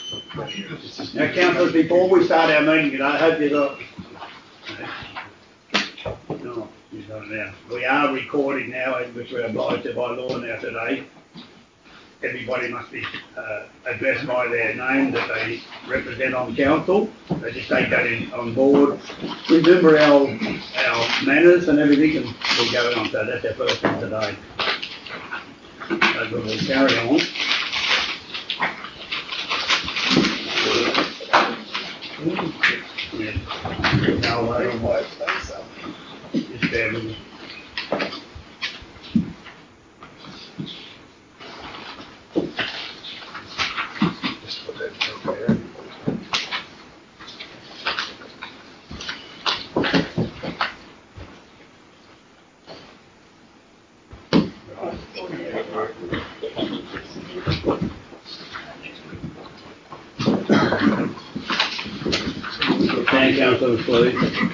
Now, councillors, before we start our meeting today, I hope you got. No, you got it now. We are recording now, which we're obliged to by law now today. Everybody must be addressed by their name that they represent on council. They just take that on board. Remember our manners and everything, and we'll go on. So that's our first one today. So we'll carry on. Yeah. No, I don't want to. Just bear with me. Councillors, please.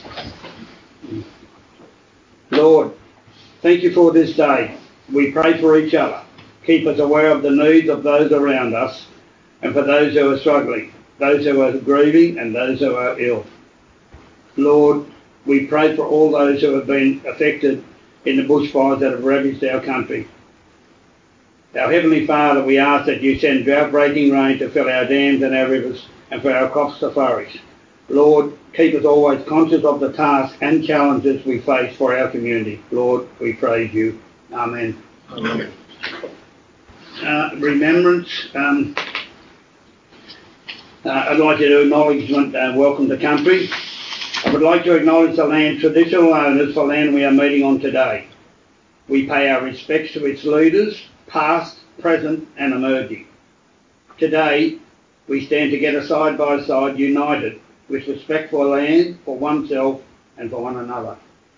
Lord, thank you for this day. We pray for each other. Keep us aware of the needs of those around us and for those who are struggling, those who are grieving and those who are ill. Lord, we pray for all those who have been affected in the bushfires that have ravaged our country. Our Heavenly Father, we ask that you send drought-breaking rain to fill our dams and our rivers and for our crops to flourish. Lord, keep us always conscious of the tasks and challenges we face for our community. Lord, we praise you. Amen. Amen. Remembrance. I'd like to do acknowledgement and welcome to country. I would like to acknowledge the land's traditional owners for land we are meeting on today. We pay our respects to its leaders, past, present and emerging. Today, we stand together side by side, united, with respect for land, for oneself and for one another.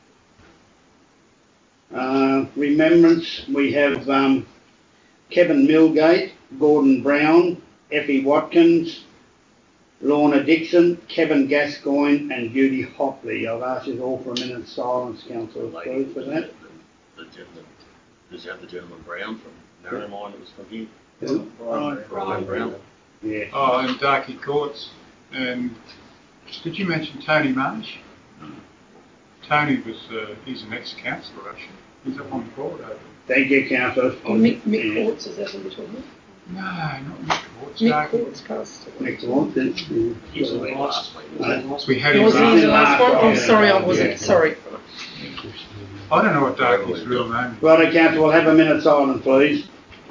Remembrance, we have Kevin Milgate, Gordon Brown, Effie Watkins, Lorna Dixon, Kevin Gascoigne and Judy Hopley. I've asked you all for a minute's silence, councillors, please, for that. The gentleman, does you have the gentleman Brown from Narromine that was from here? Who? Brian Brown. Yeah. Oh, and Darky Courts. And did you mention Tony Marsh? Tony was, he's an ex-councillor actually. He's up on the board over there. Thank you, councillors. Mick Courts, is that what you're talking about? No, not Mick Courts. Mick Courts passed away. Next one, He was the last week. We had him Was he the last one? Oh, sorry, I wasn't. Yeah. Sorry. I don't know what Darky's real name is. Righto, council, we'll have a minute's silence, please.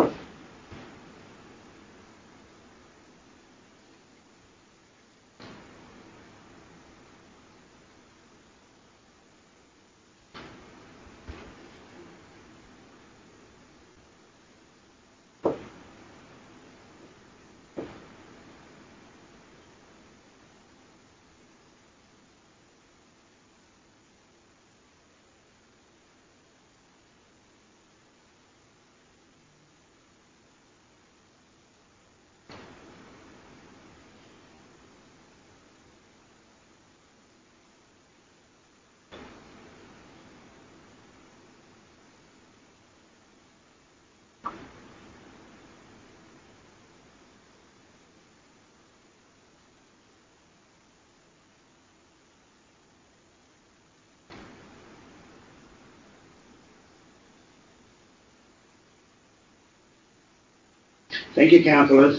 Thank you, councillors.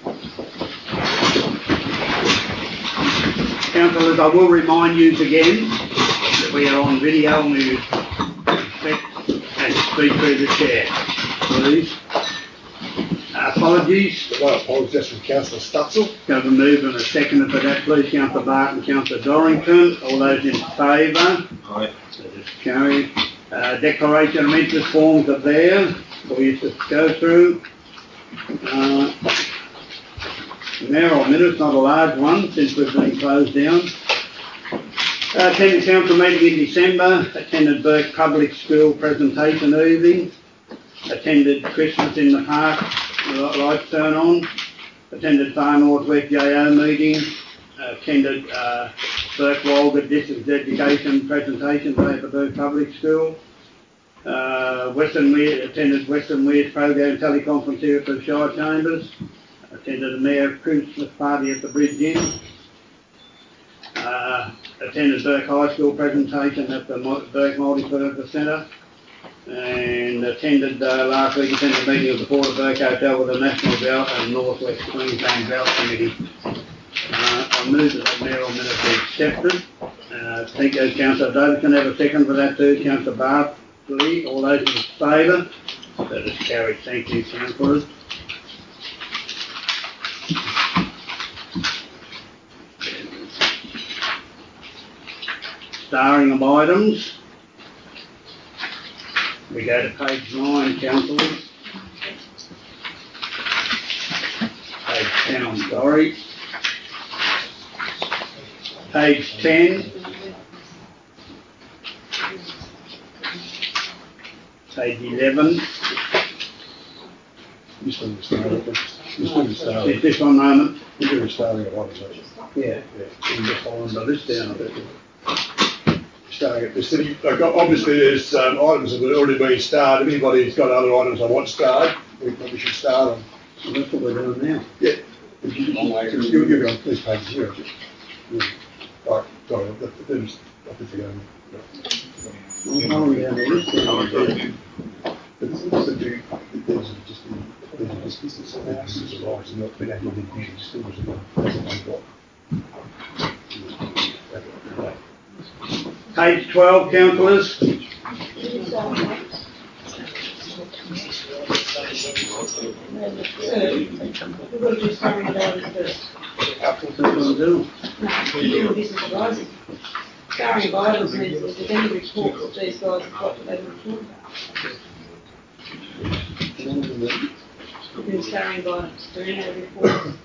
Councillors, I will remind you again that we are on video and we respect and speak through the chair, please. Apologies. My apologies from Councillor Stutzel. Going to move in a second for that, please. Councillor Barton, Councillor Dorrington. All those in favour? Aye. So just carry. Declaration of interest forms are there for you to go through. Now, a minute's not a large one since we've been closed down. Attended council meeting in December, attended Burke Public School presentation evening, attended Christmas in the Park, lights turn on, attended Far North West JO meeting, attended Burke Walgett Distance Education presentation day at the Burke Public School, attended Western Weirs program teleconference here at the Shire Chambers, Attended the Mayor Christmas party at the Bridge Inn. Attended Burke High School presentation at the Burke Multipurpose Centre. And last week attended a meeting of the Port of Burke Hotel with the National Drought and North West Queensland Drought Committee. I move that the mayoral minutes be accepted. Thank you, Councillor Davis. Can I have a second for that too? Councillor Bartley, all those in favour? That is carried. Thank you, councillors. Starring of items. We go to page 9, councillors. Page 10, I'm sorry. Page 10. Page 11. This one is starting. This one is starting. Just one moment. This one is starting at 1 or 2. Yeah. Yeah. I'm just following the list down a bit. Starting at the city. Like, obviously, there's items that have already been started. If anybody's got other items I want to start, we probably should start them. Well, that's what we're doing now. Yeah. You'll give me on this page 0. Yeah. Right, sorry, I could forget. I'm following down the list down. There's just business analysis of rights and not been able to be just that's what I've got. Page 12, councillors. We've got to do starring items first. That's what I'm doing. No, this is rising. Starring items means that if there's any reports that these guys have got that they will report about. Doing starring items, there are no reports.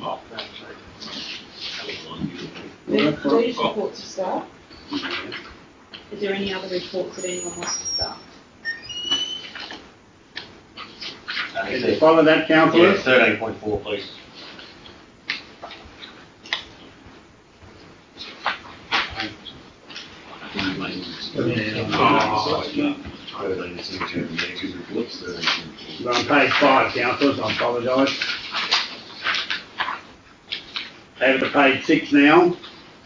These reports to start. Is there any other reports that anyone wants to start? Can you follow that, councillors? 13.4, please. We're on page 5, councillors. I apologise. Over to page 6 now.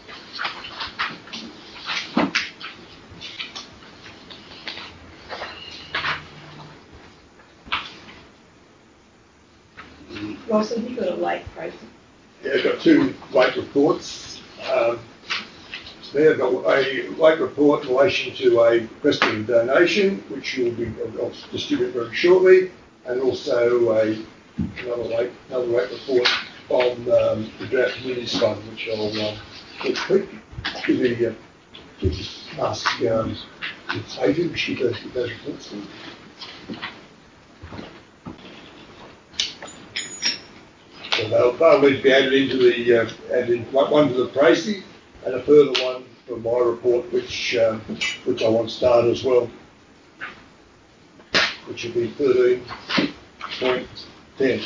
Ross, have you got a late process? Yeah, I've got 2 late reports. There I've got a late report in relation to a Preston donation, which I'll distribute very shortly, and also another late report on the Drought Communities Fund, which I'll quick. Just ask Adrian, she does those reports. So they'll need to be added into one to the Tracy and a further one from my report, which I want to start as well, which will be 13.10.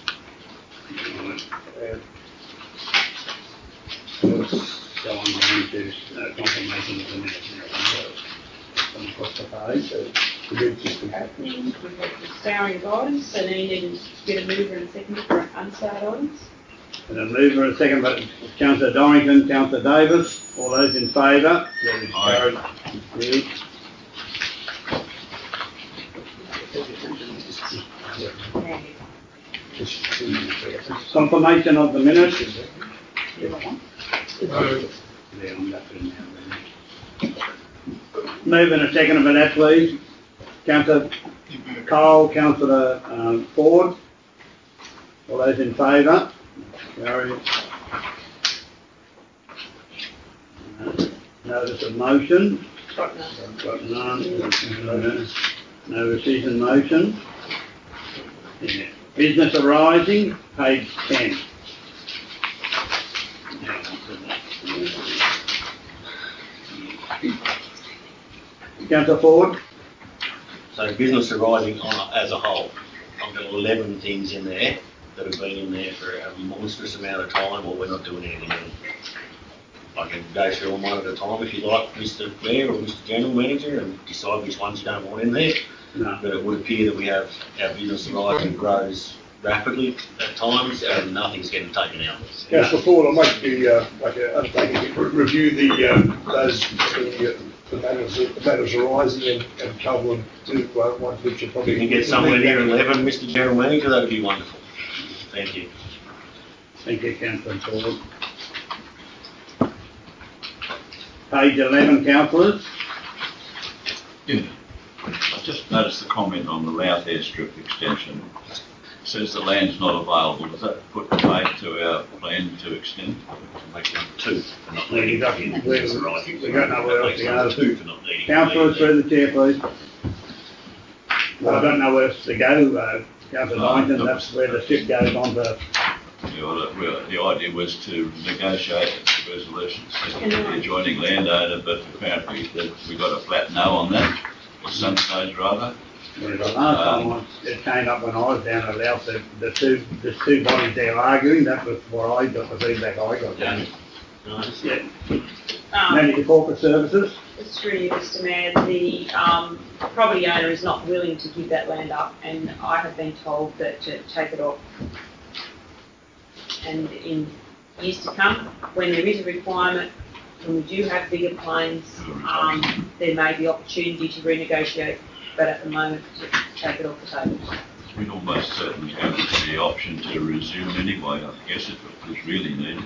So I'm going to confirmation of the minutes now. Across the page. We've got the starring items, so now you need to get a mover and a second for unstarred items. And a mover and a second, but Councillor Dorrington, Councillor Davis, all those in favour? That is carried. Good. Confirmation of the minutes. Move in a second for that, please. Councillor Cole, Councillor Ford. All those in favour? Carried. Notice of motion. Got none. No rescission motion. Yeah. Business arising, page 10. Councillor Ford. So business arising as a whole, I've got 11 things in there that have been in there for a monstrous amount of time, or we're not doing anything. I can go through them one at a time if you like, Mr. Mayor or Mr. General Manager, and decide which ones you don't want in there. No. But it would appear that we have our business arising grows rapidly at times, and nothing's getting taken out. Councillor Ford, I'll make the undertaking to review the matters arising and cover them to ones which are If probably. you can get somewhere near 11, Mr. General Manager, that'd be wonderful. Thank you. Thank you, Councillor Ford. Page 11, councillors. Yeah. I just noticed the comment on the Louth airstrip extension. It says the land's not available. Does that put paid to our plan to extend? Make number 2 for not We needing. got That's right. nowhere else to Number go. 2 for not needing. Councillors through the chair, please. Well, I don't know where else to go, Councillor Donington, that's where the ship goes on to. Yeah, well, the idea was to negotiate a resolution with the adjoining landowner, but apparently we got a flat no on that, or some stage rather. The last time it came up when I was down at Louth, there's two bodies there arguing, that was what I got, the feedback I got. Yeah. Nice. Yeah. Manager Corporate Services. It's through you, Mr. Mayor. The property owner is not willing to give that land up, and I have been told that to take it off. And in years to come, when there is a requirement, when we do have bigger planes, there may be opportunity to renegotiate, but at the moment, to take it off the table. We'd almost certainly have the option to resume anyway, I guess, if it was really needed.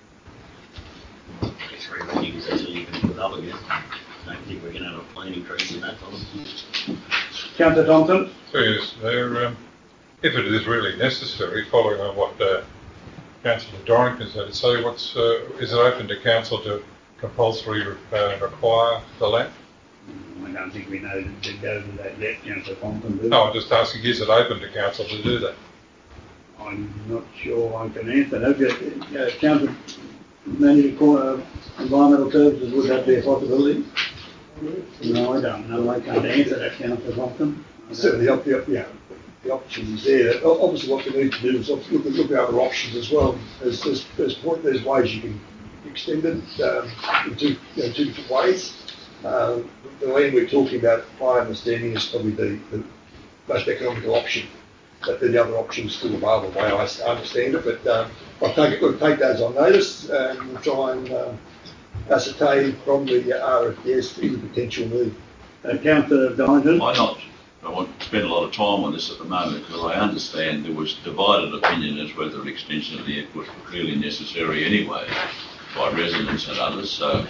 3 meetings until you can put it up again. I don't think we're going to have a plane increase in that time. Councillor Thompson. So yes, if it is really necessary, following on what Councillor Dorrington said, so is it open to council to compulsory require the land? I don't think we know to go to that yet, Councillor Thompson. Do No, I'm just asking, is it open to council to do that? I'm not sure I can answer that. Councillor Manager Environmental Services, would that be a possibility? No, I don't know. I can't answer that, Councillor Thompson. Certainly, the options there. Obviously, what we need to do is look at other options as well. There's ways you can extend it in two different ways. The land we're talking about, my understanding, is probably the most economical option. But the other options still available, the way I understand it. But we'll take those on notice and we'll try and ascertain from the RFDS any potential need. Councillor Donington. I want to spend a lot of time on this at the moment because I understand there was divided opinion as whether an extension of the airport was really necessary anyway by residents and others. So,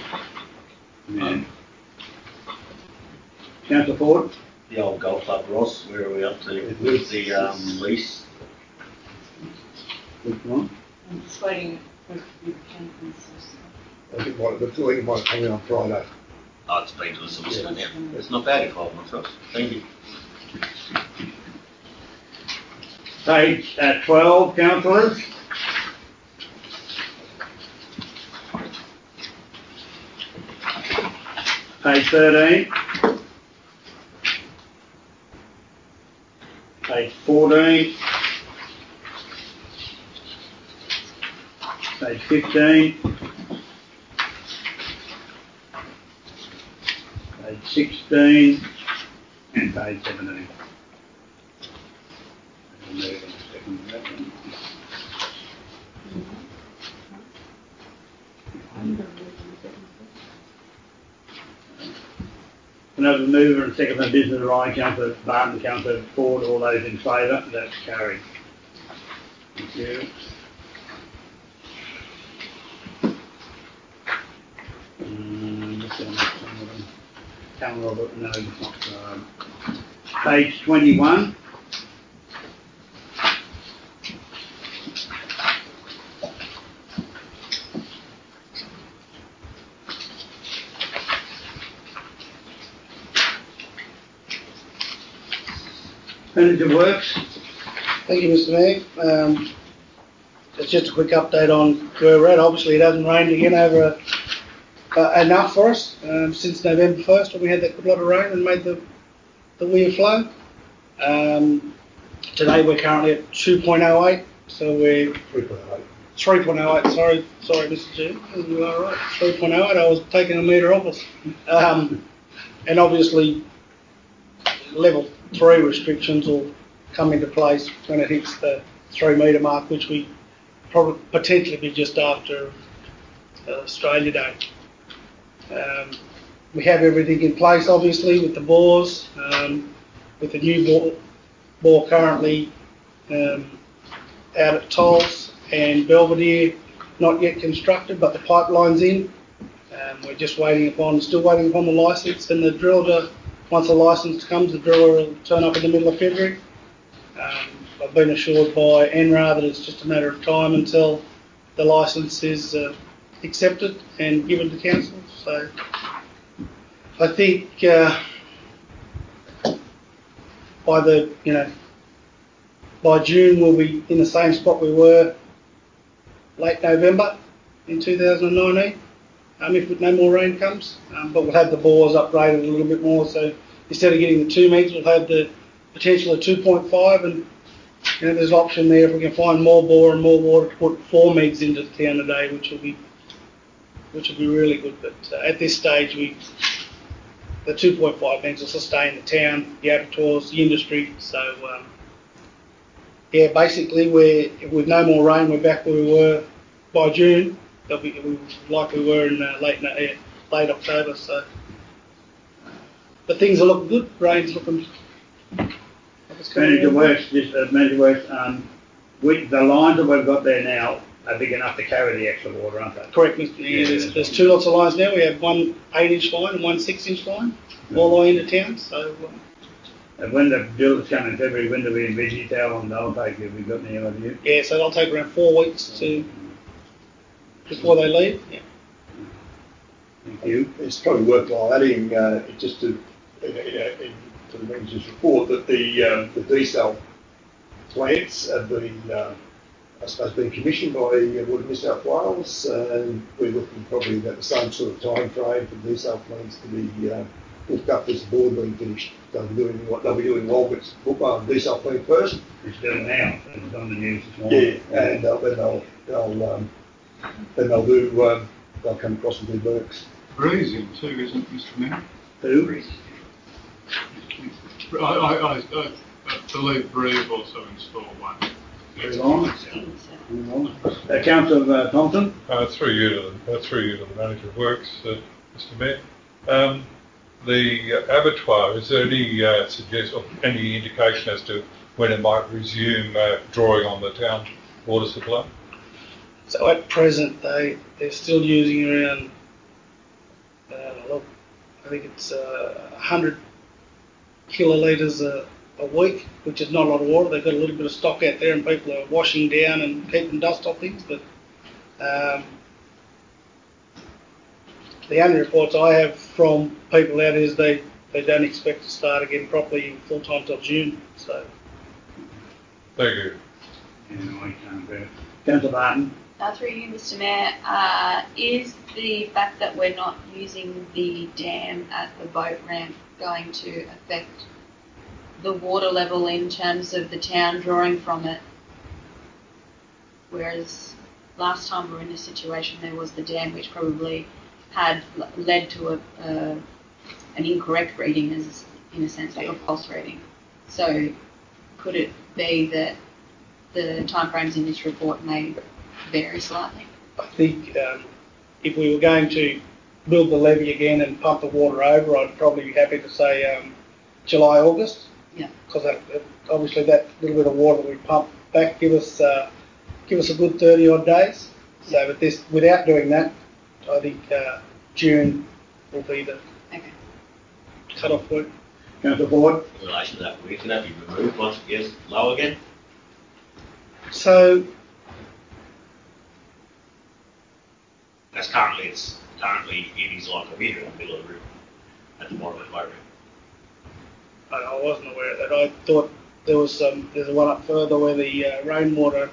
Councillor Ford. The old golf club, Ross, where are we up to with the lease? Which one? I'm just waiting for the councillors. I think it might come in on Friday. Oh, it's been to the solicitor now. It's not bad in 12 months, Ross. Thank you. Page 12, councillors. Page 13. Page 14. Page 15. Page 16. And page 17. Another mover and second on business right, Councillor Barton, Councillor Ford, all those in favour, that's carried. Thank you. No, it's not. Page 21. Manager Works. Thank you, Mr. Mayor. It's just a quick update on where we're at. Obviously, it hasn't rained again over enough for us since November 1st when we had that good lot of rain and made the Weir flow. Today we're currently at 2.08, so we're 3.08. Sorry, Mr. Chair. You are right. 3.08. I was taking a metre off us. And obviously, level 3 restrictions will come into place when it hits the 3 metre mark, which we probably potentially be just after Australia Day. We have everything in place, obviously, with the bores, with the new bore currently out at Tolls and Belvedere, not yet constructed, but the pipeline's in. We're just still waiting upon the licence, and the driller, once the licence comes, the driller will turn up in the middle of February. I've been assured by NRA that it's just a matter of time until the licence is accepted and given to council. So I think by June we'll be in the same spot we were late November in 2019, if no more rain comes. But we'll have the bores upgraded a little bit more, so instead of getting the 2 megs, we'll have the potential of 2.5, and there's an option there if we can find more bore and more water to put 4 megs into the town a day, which will be really good. But at this stage, the 2.5 megs will sustain the town, the abattoirs, the industry. So basically, with no more rain, we're back where we were by June. Like we were in late October. So, but things are looking good. Rain's looking. Manager West, the lines that we've got there now are big enough to carry the extra water, aren't they? Correct, Mr. Yeah, there's 2 lots of lines now. We have one 8-inch line and one 6-inch line all the way into town. So. And when the drillers come in February, when do we envisage how long they'll take? Have we got any idea? Yeah, so they'll take around 4 weeks before they leave. Yeah. Thank you. It's probably worthwhile adding just to the manager's report that the desal plants have been, being commissioned by Water New South Wales, and we're looking probably about the same sort of time frame for the desal plants to be hooked up as the board being finished. They'll be doing Walgett's desal plant first. It's doing now. It's on the news this morning. Yeah, and then they'll come across and do Burke's. Breezing too, isn't it, Mr. Mayor? Who? I believe Breeze also installed one. Very long. Councillor Thompson. Through you to the manager of works, Mr. Mayor. The abattoir, is there any any indication as to when it might resume drawing on the town water supply? So at present, they're still using around, I think it's 100 kilolitres a week, which is not a lot of water. They've got a little bit of stock out there, and people are washing down and keeping dust off things. But the only reports I have from people out is they don't expect to start again properly full time till June. So. Thank you. Councillor Barton. Through you, Mr. Mayor, is the fact that we're not using the dam at the boat ramp going to affect the water level in terms of the town drawing from it? Whereas last time we were in this situation, there was the dam, which probably had led to an incorrect reading, as in a sense like a false reading. So could it be that the timeframes in this report may vary slightly? I think if we were going to build the levee again and pump the water over, I'd probably be happy to say July, August. Yeah. Because obviously that little bit of water that we pump back give us a good 30 odd days. So without doing that, I think June will be the cut-off point. Councillor Ford. In relation to that, can that be removed once it gets low again? So. As currently it is like a metre in the middle of the river at the bottom of the boat. I wasn't aware of that. I thought there's one up further where the rainwater,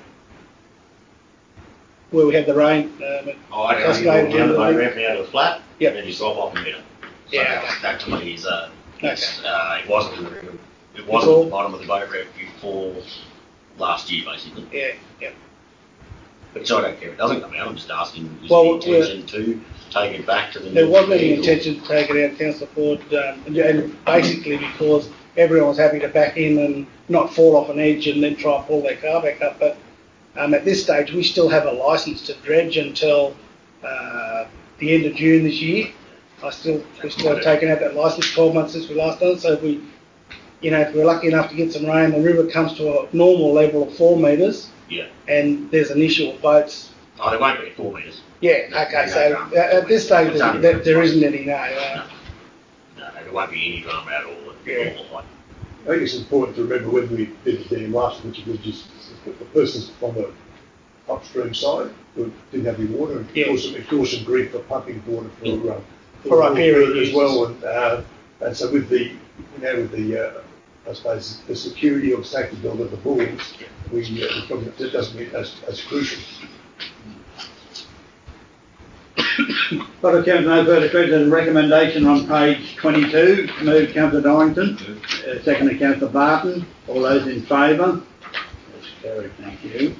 where we had the rain. I don't know, you walk down the boat ramp out of the flat, yep. and then you drop off a metre. So yeah. that to me is, it wasn't at the bottom of the boat ramp before last year, basically. Yeah, yeah. But I don't care, it doesn't come out, I'm just asking, is the intention to take it back to the... There wasn't any intention to take it out, Councillor Ford, and basically because everyone was happy to back in and not fall off an edge and then try and pull their car back up. But at this stage, we still have a licence to dredge until the end of June this year. We're still taking out that licence 12 months since we last done it. So if we're lucky enough to get some rain, the river comes to a normal level of 4 metres. Yeah. And there's an issue of boats. Oh, there won't be 4 metres. Yeah. Okay. So at this stage, there isn't any. No, there won't be any drama at all. Yeah. I think it's important to remember when we did the dam last, which was just the persons on the upstream side who didn't have any water, and it caused some grief for pumping water for our period as well. And so with the I suppose the security or safety build of the bulls, it doesn't get as crucial. Councillor, no further questions and recommendation on page 22. Moved Councillor Dorrington, seconded Councillor Barton. All those in favour? That's carried, thank you.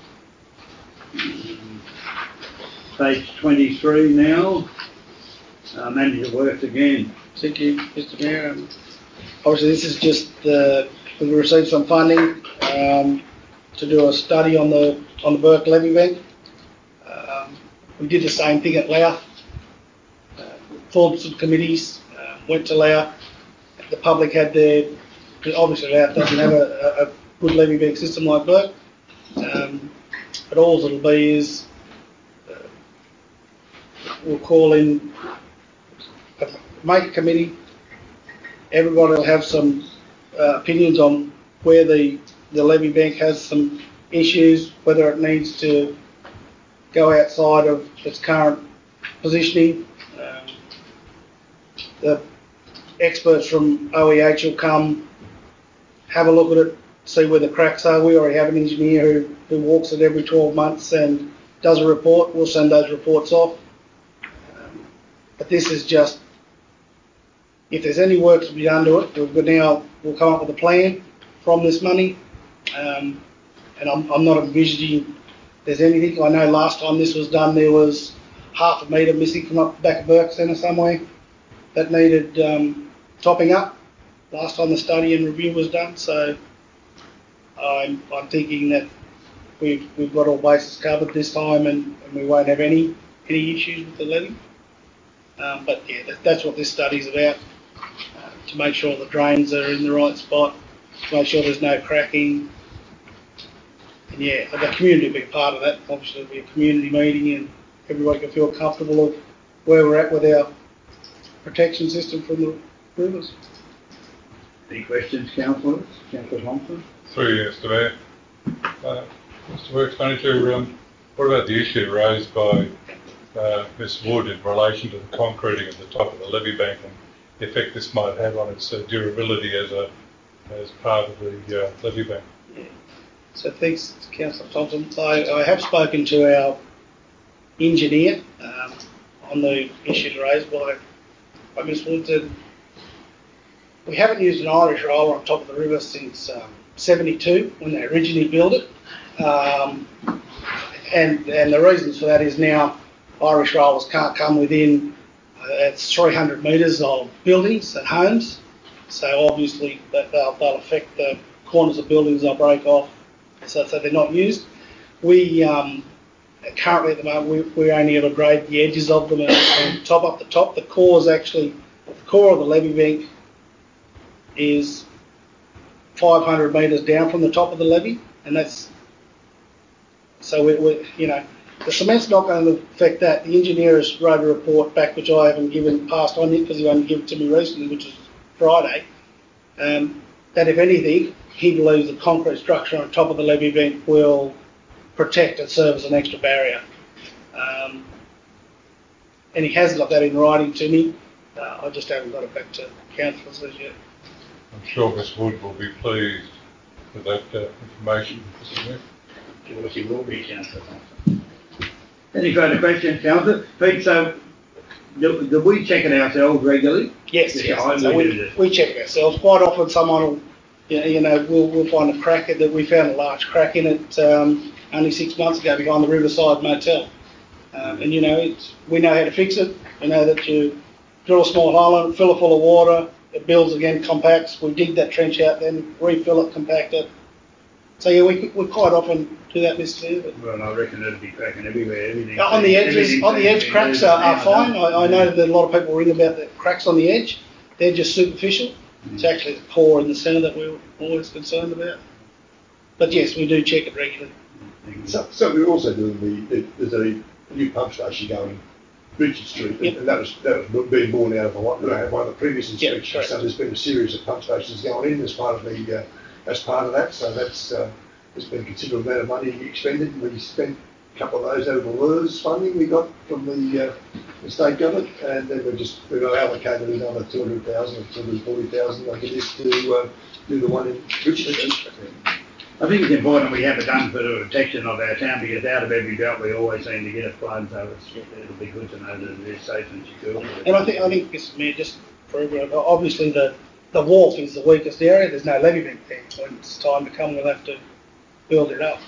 Page 23 now. Manager Works again. Thank you, Mr. Mayor. Obviously, this is just we received some funding to do a study on the Burke levy bank. We did the same thing at Louth. Formed some committees, went to Louth. The public had obviously Louth doesn't have a good levy bank system like Burke. But all it'll be is we'll call in, make a committee. Everybody will have some opinions on where the levy bank has some issues, whether it needs to go outside of its current positioning. The experts from OEH will come, have a look at it, see where the cracks are. We already have an engineer who walks it every 12 months and does a report. We'll send those reports off. But this is just, if there's any work to be done to it, we'll come up with a plan from this money. And I'm not envisaging there's anything. I know last time this was done, there was half a metre missing from up the back of Burke Centre somewhere that needed topping up last time the study and review was done. So I'm thinking that we've got all bases covered this time and we won't have any issues with the levy. But yeah, that's what this study's about, to make sure the drains are in the right spot, to make sure there's no cracking. And yeah, the community will be part of that. Obviously it'll be a community meeting and everybody can feel comfortable of where we're at with our protection system from the rivers. Any questions, councillors? Councillor Thompson? Through you, Mr. Mayor. Mr. Works Manager, what about the issue raised by Ms Wood in relation to the concreting at the top of the levy bank and the effect this might have on its durability as part of the levy bank? Yeah. So thanks, Councillor Thompson. I have spoken to our engineer on the issues raised by Ms Wood. And we haven't used an Irish roller on top of the river since 72 when they originally built it. And the reasons for that is now Irish rollers can't come within it's 300 metres of buildings and homes. So obviously they'll affect the corners of buildings, they'll break off. So they're not used. We currently at the moment we only ever grade the edges of them and top up the top. The core of the levy bank is 500 metres down from the top of the levee, and that's so we the cement's not going to affect that. The engineer has wrote a report back which I haven't passed on yet because he only given it to me recently, which was Friday. That if anything, he believes the concrete structure on top of the levee bank will protect and serve as an extra barrier. And he has got that in writing to me. I just haven't got it back to councillors as yet. I'm sure Ms Wood will be pleased with that information. She will be, Councillor Thompson. Any further questions, Councillor? Pete, so do we check it ourselves regularly? Yes. So we check it ourselves. Quite often someone will, we'll find a crack that we found a large crack in it only 6 months ago behind the Riverside Motel. And we know how to fix it. We know that you drill a small hole in it, fill it full of water, it builds again, compacts, we dig that trench out, then refill it, compact it. So yeah, we quite often do that, Mr. Mayor. Well, I reckon it'll be cracking everywhere. Everything. On the edge cracks are fine. I know that a lot of people ring about the cracks on the edge. They're just superficial. It's actually the core in the centre that we're always concerned about. But yes, we do check it regularly. So we're also doing there's a new pump station going Richard Street, and that was being born out of one of the previous inspections. Right. So there's been a series of pump stations going in as part of that. So that's there's been a considerable amount of money expended. We spent a couple of those over the LERS funding we got from the state government, and then we've allocated another 200,000 or 240,000 like it is to do the one in Richard Street. I think it's important we have it done for the protection of our town, because out of every belt we always seem to get a flood, so it'll be good to know that it is safe and secure. And I think, Mr. Mayor, just for everyone, obviously the wharf is the weakest area. There's no levy bank there. When it's time to come, we'll have to build it up.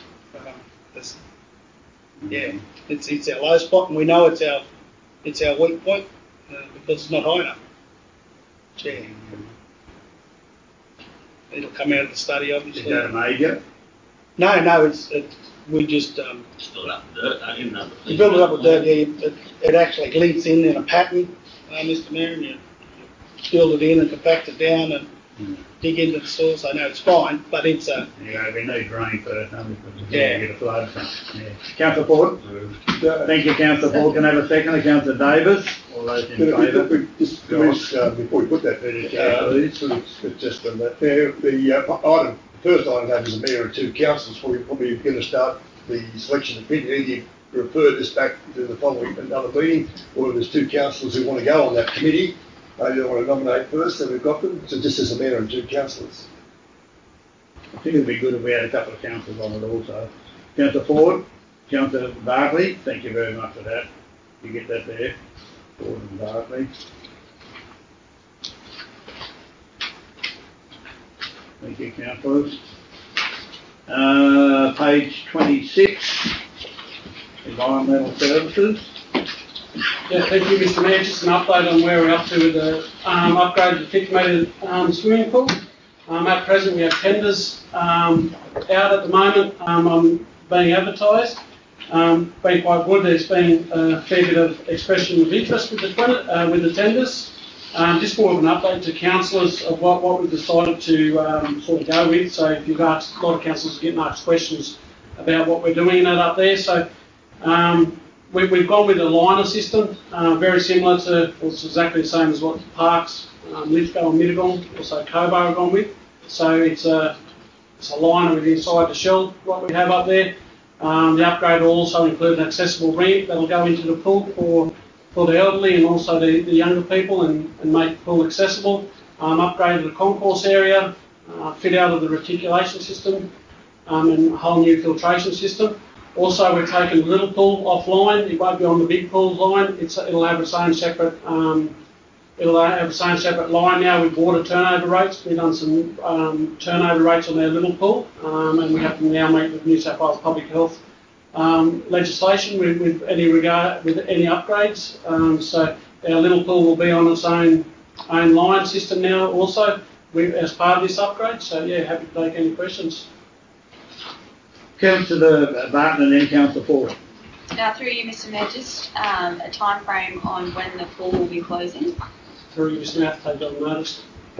It's our low spot, and we know it's our weak point because it's not high enough. Yeah. It'll come out of the study, obviously. Is that a major? No, we just Still up with dirt, even though you build it up with dirt. Yeah, it actually leads in a pattern, Mr. Mayor, and you build it in and compact it down and dig into the soil. So no, it's fine, but it's we need rain first, Yeah. get a flood. Yeah. Councillor Ford? Thank you, Councillor Ford. Can I have a second? Councillor Davis? All those in favour? Just before we put that, just on that there, the first item that is the mayor and two councillors. We're probably going to start the selection of committee. Either you refer this back to the following another meeting, or there's two councillors who want to go on that committee. Maybe they want to nominate first, so we've got them. So just as a mayor and two councillors. I think it'd be good if we had a couple of councillors on it also. Councillor Ford, Councillor Barkley, thank you very much for that. You get that there, Ford and Barkley. Thank you, councillors. Page 26, Environmental Services. Yeah, thank you, Mr. Mayor. Just an update on where we're up to with the upgrade of the 50 metre swimming pool. At present, we have tenders out at the moment being advertised. Been quite good. There's been a fair bit of expression of interest with the tenders. Just more of an update to councillors of what we've decided to sort of go with. So if you've asked, a lot of councillors are getting asked questions about what we're doing in it up there. So we've gone with a liner system, very similar to, well, it's exactly the same as what Parks, Lithgow and Mittagong, also Cobar have gone with. So it's a liner with inside the shell, what we have up there. The upgrade will also include an accessible ramp that will go into the pool for the elderly and also the younger people and make the pool accessible. Upgrade the concourse area, fit out of the reticulation system, and a whole new filtration system. Also, we're taking the little pool offline. It won't be on the big pool line. It'll have its own separate. It'll have its own separate line now with water turnover rates. We've done some turnover rates on our little pool, and we have to now meet with New South Wales Public Health legislation with any upgrades. So our little pool will be on its own line system now also as part of this upgrade. So yeah, happy to take any questions. Councillor Barton and then Councillor Ford. Now, through you, Mr. Mayor, just a time frame on when the pool will be closing. Through you, Mr. Mayor, to take on notice.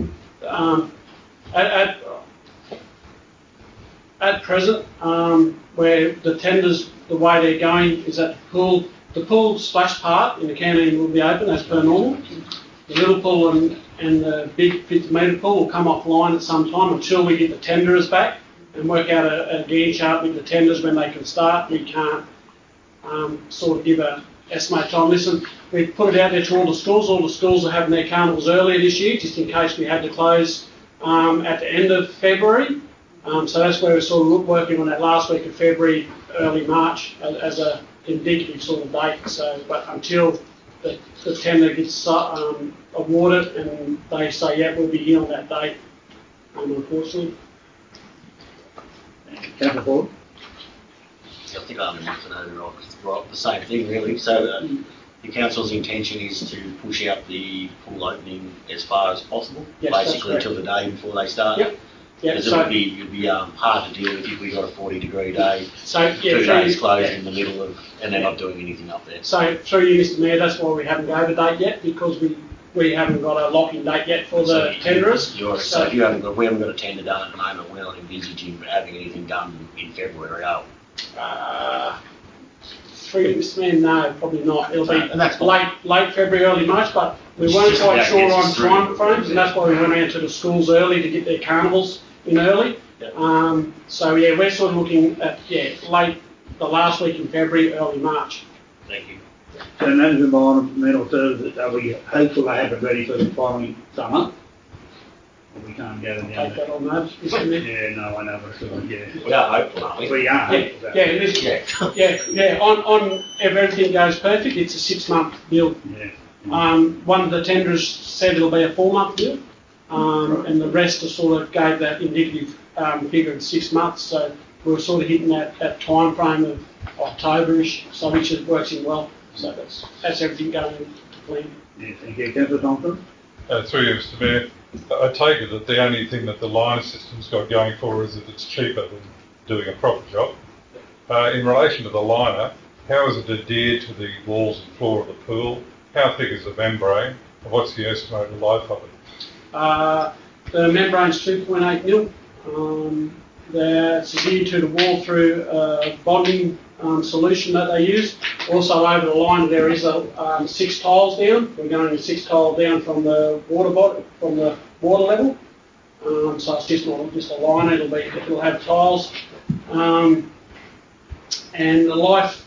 At present, where the tenders, the way they're going is that the pool splash part in the canteen will be open as per normal. The little pool and the big 50 metre pool will come offline at some time until we get the tenderers back and work out a Gantt chart with the tenders when they can start. We can't sort of give an estimate time. Listen, we put it out there to all the schools. All the schools are having their carnivals earlier this year, just in case we had to close at the end of February. So that's where we're sort of working on that last week of February, early March as a indicative sort of date. So, but until the tender gets awarded and they say, yeah, we'll be here on that date, unfortunately. Councillor Ford. I think I want to know the same thing really. So the council's intention is to push out the pool opening as far as possible, Yes, that's basically correct. till the day before they start. Yep. Yeah, Because so, it'd be hard to deal with if we got a 40-degree day, so yeah, 2 days closed yeah. in the middle of, and they're not doing anything up there. So through you, Mr Mayor, that's why we haven't gave a date yet, because we haven't got a lock-in date yet for the tenderers. So if we haven't got a tender done at the moment, we're not envisaging having anything done in February, are we? Through you, Mr Mayor, no, probably not. It'll be And that's fine. late February, early March, but we weren't quite That sure gets on us through. time frames, and that's why we went out to the schools early to get their carnivals in early. Yep. So yeah, we're sort of looking at late the last week in February, early March. Thank you. So now the environmental services, are we hopeful they have it ready for the following summer? Or we can't gather down Take there? that on notice, Mr Mayor. Yeah, no, I know, but still, yeah. We are hopeful, aren't we? We are Yeah, hopeful. yeah, it is. Yeah. On if everything goes perfect, it's a 6-month build. Yeah. One of the tenderers said it'll be a 4-month build, and the rest are sort of gave that indicative figure of 6 months. So we were sort of hitting that time frame of October-ish, so which works in well. So that's everything going to plan. Yeah, thank you. Councillor Thompson? Through you, Mr Mayor, I take it that the only thing that the liner system's got going for is that it's cheaper than doing a proper job. In relation to the liner, how is it adhered to the walls and floor of the pool? How thick is the membrane? And what's the estimated life of it? The membrane's 2.8 mil. It's adhered to the wall through a bonding solution that they use. Also over the line there is a 6 tiles down. We're going 6 tiles down from the water level. So it's just a liner. It'll have tiles. And the life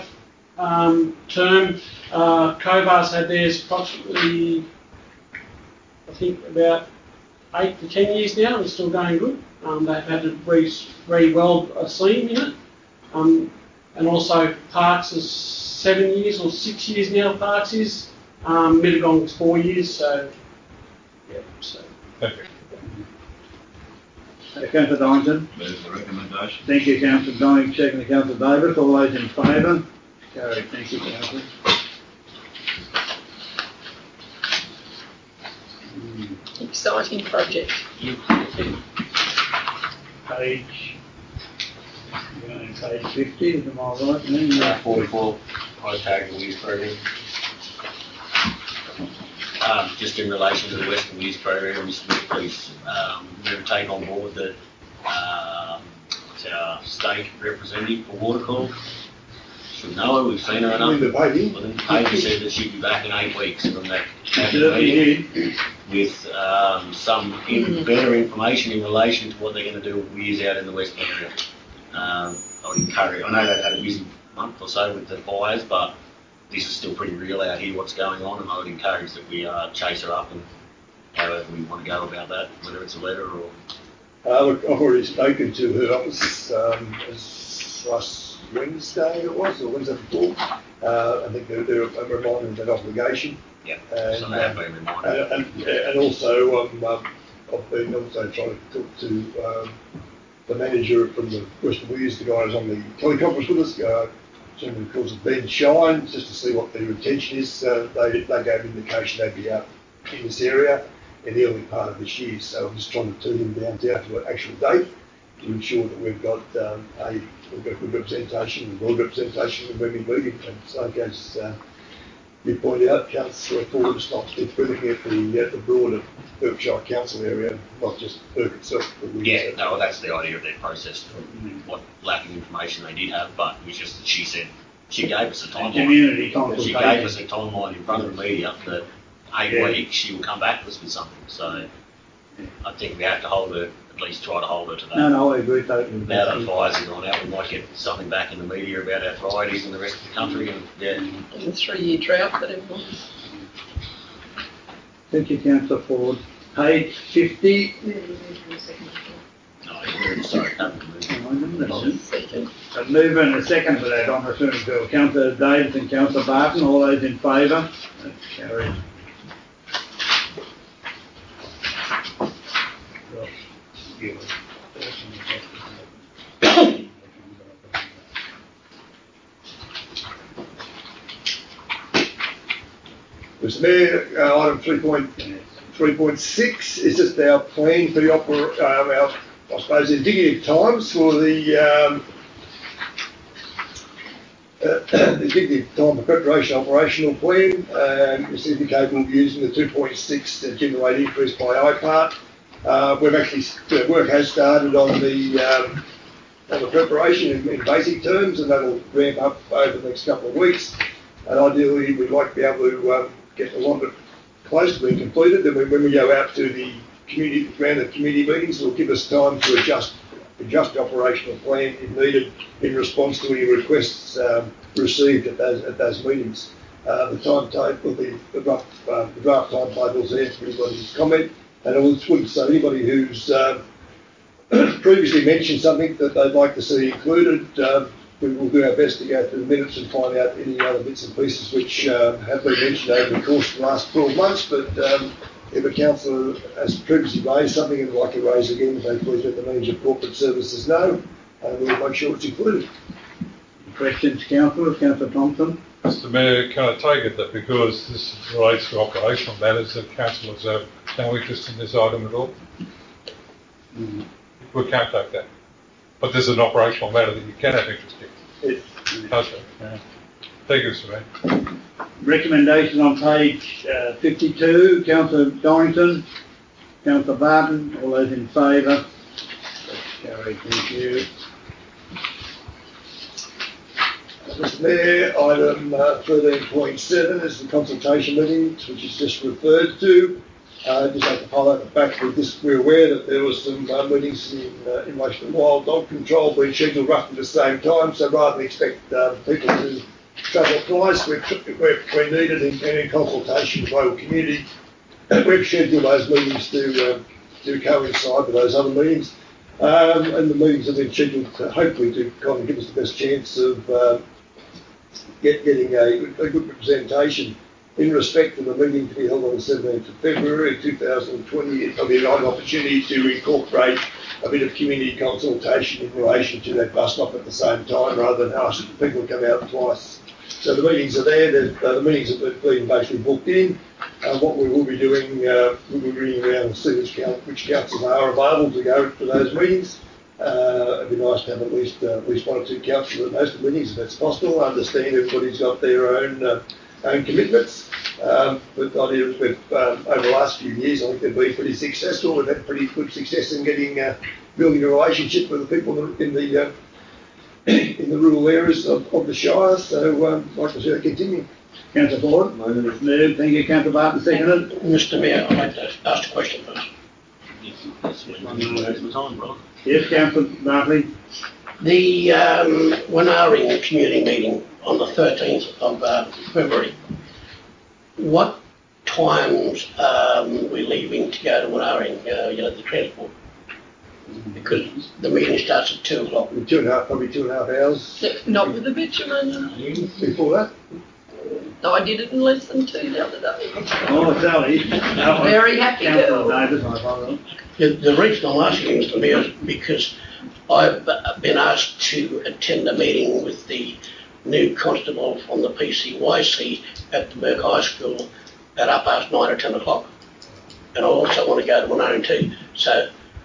term, Covas had theirs approximately, I think, about 8 to 10 years now, and it's still going good. They've had to re-weld a seam in it. And also Parks is 7 years or 6 years now, Parks is. Mittagong's 4 years, so yeah. So. Thank you. Councillor Dorrington? Move the recommendation. Thank you, Councillor Dorrington. Second to Councillor Davis. All those in favour? Carried. Thank you, Councillor. Exciting project. Page 50, am I right? No? 44, I tag the Weeds program. Just in relation to the Western Weeds program, Mr. Mayor, please never take on board that it's our state representative for Watercorp. Should know her, we've seen her enough. Linda Pavey. Linda Pavey said that she'd be back in 8 weeks from that Certainly meeting with some better information in relation to what they're going to do with weeds out in the Western area. I would encourage, I know they've had a busy month or so with the fires, but this is still pretty real out here, what's going on, and I would encourage that we chase her up and however we want to go about that, whether it's a letter or... Look, I've already spoken to her office as last Wednesday it was, or Wednesday before. I think they're reminding that obligation. Yeah, and, so they have been reminded. and also I've been also trying to talk to the manager from the Western Wears, the guy who's on the teleconference with us, gentleman called Ben Shine, just to see what their intention is. They gave indication they'd be out in this area in the early part of this year, so I'm just trying to turn them down to an actual date to ensure that we've got good representation, broad representation when we meet. And so as you point out, Councillor Ford, it's we're looking at the broader Berkshire Council area, not just Berk itself. Yeah, no, that's the idea of their process, what lacking information they did have, but it was just that she said, she gave us a timeline. Community She consultation. gave us a timeline in front of the media that 8 weeks she will come back to us with something. So I think we have to hold her, at least try to hold her to that. No, I agree totally. Now that the fires are gone out, we might get something back in the media about our varieties in the rest of the country, and yeah. There's a 3-year drought that everyone. Thank you, Councillor Ford. Page 50. No, sorry, haven't moved. Second. A mover and a second for that on return to Councillor Davis and Councillor Barton. All those in favour? That's carried. Mr Mayor, item 3.6 is just our plan for the I suppose, indicative times for the indicative time for preparation operational plan. It's indicated we'll be using the 2.6 general rate increase by IPART. We've actually, the work has started on the preparation in basic terms, and that'll ramp up over the next couple of weeks. And ideally, we'd like to be able to get a lot of it close to being completed. And when we go out to the round of community meetings, it'll give us time to adjust the operational plan if needed in response to any requests received at those meetings. The timetable, the draft timetable is there for anybody's comment. And I would say anybody who's previously mentioned something that they'd like to see included, we will do our best to go through the minutes and find out any other bits and pieces which have been mentioned over the course of the last 12 months. But if a councillor has previously raised something and would like to raise again, they please let the Manager of Corporate Services know, and we'll make sure it's included. Questions, councillors? Councillor Thompson? Mr Mayor, can I take it that because this relates to operational matters that councillors have no interest in this item at all? We can't take that. But there's an operational matter that you can have interest in. Yes. Okay. Yeah. Thank you, Mr Mayor. Recommendation on page 52, Councillor Dorrington, Councillor Barton, all those in favour? Carried, thank you. Mr Mayor, item 13.7 is the consultation meetings, which is just referred to. Just like to highlight the fact that we're aware that there was some meetings in relation to wild dog control being scheduled roughly the same time, so rather than expect people to travel twice, we're needed in consultation with local community. We've scheduled those meetings to coincide with those other meetings, and the meetings have been scheduled to hopefully to kind of give us the best chance of getting a good representation. In respect to the meeting to be held on the 17th of February 2020, it'll be an opportunity to incorporate a bit of community consultation in relation to that bus stop at the same time, rather than asking people to come out twice. So the meetings are there. The meetings have been basically booked in. What we will be doing, we'll be ringing around and see which councils are available to go to those meetings. It'd be nice to have at least one or two councils at most of the meetings if that's possible. I understand everybody's got their own commitments, but the idea is we've over the last few years, I think they've been pretty successful. We've had pretty good success in building a relationship with the people in the rural areas of the Shire. So I'd like to see that continue. Councillor Ford, moved. Thank you, Councillor Barton, seconded. Mr Mayor, I'd like to ask a question first. Yes, Councillor Bartley. The Wanaring community meeting on the 13th of February, what times we're leaving to go to Wanaring, the transport? Because the meeting starts at 2 o'clock. Probably 2.5 hours. Not with the bitumen. Before that? No, I did it in less than 2 the other day. Oh, Sally. Very happy girl. The reason I'm asking, Mr Mayor, is because I've been asked to attend a meeting with the new constable from the PCYC at the Burke High School at 9:30 or 10 o'clock. And I also want to go to Wanaring too. So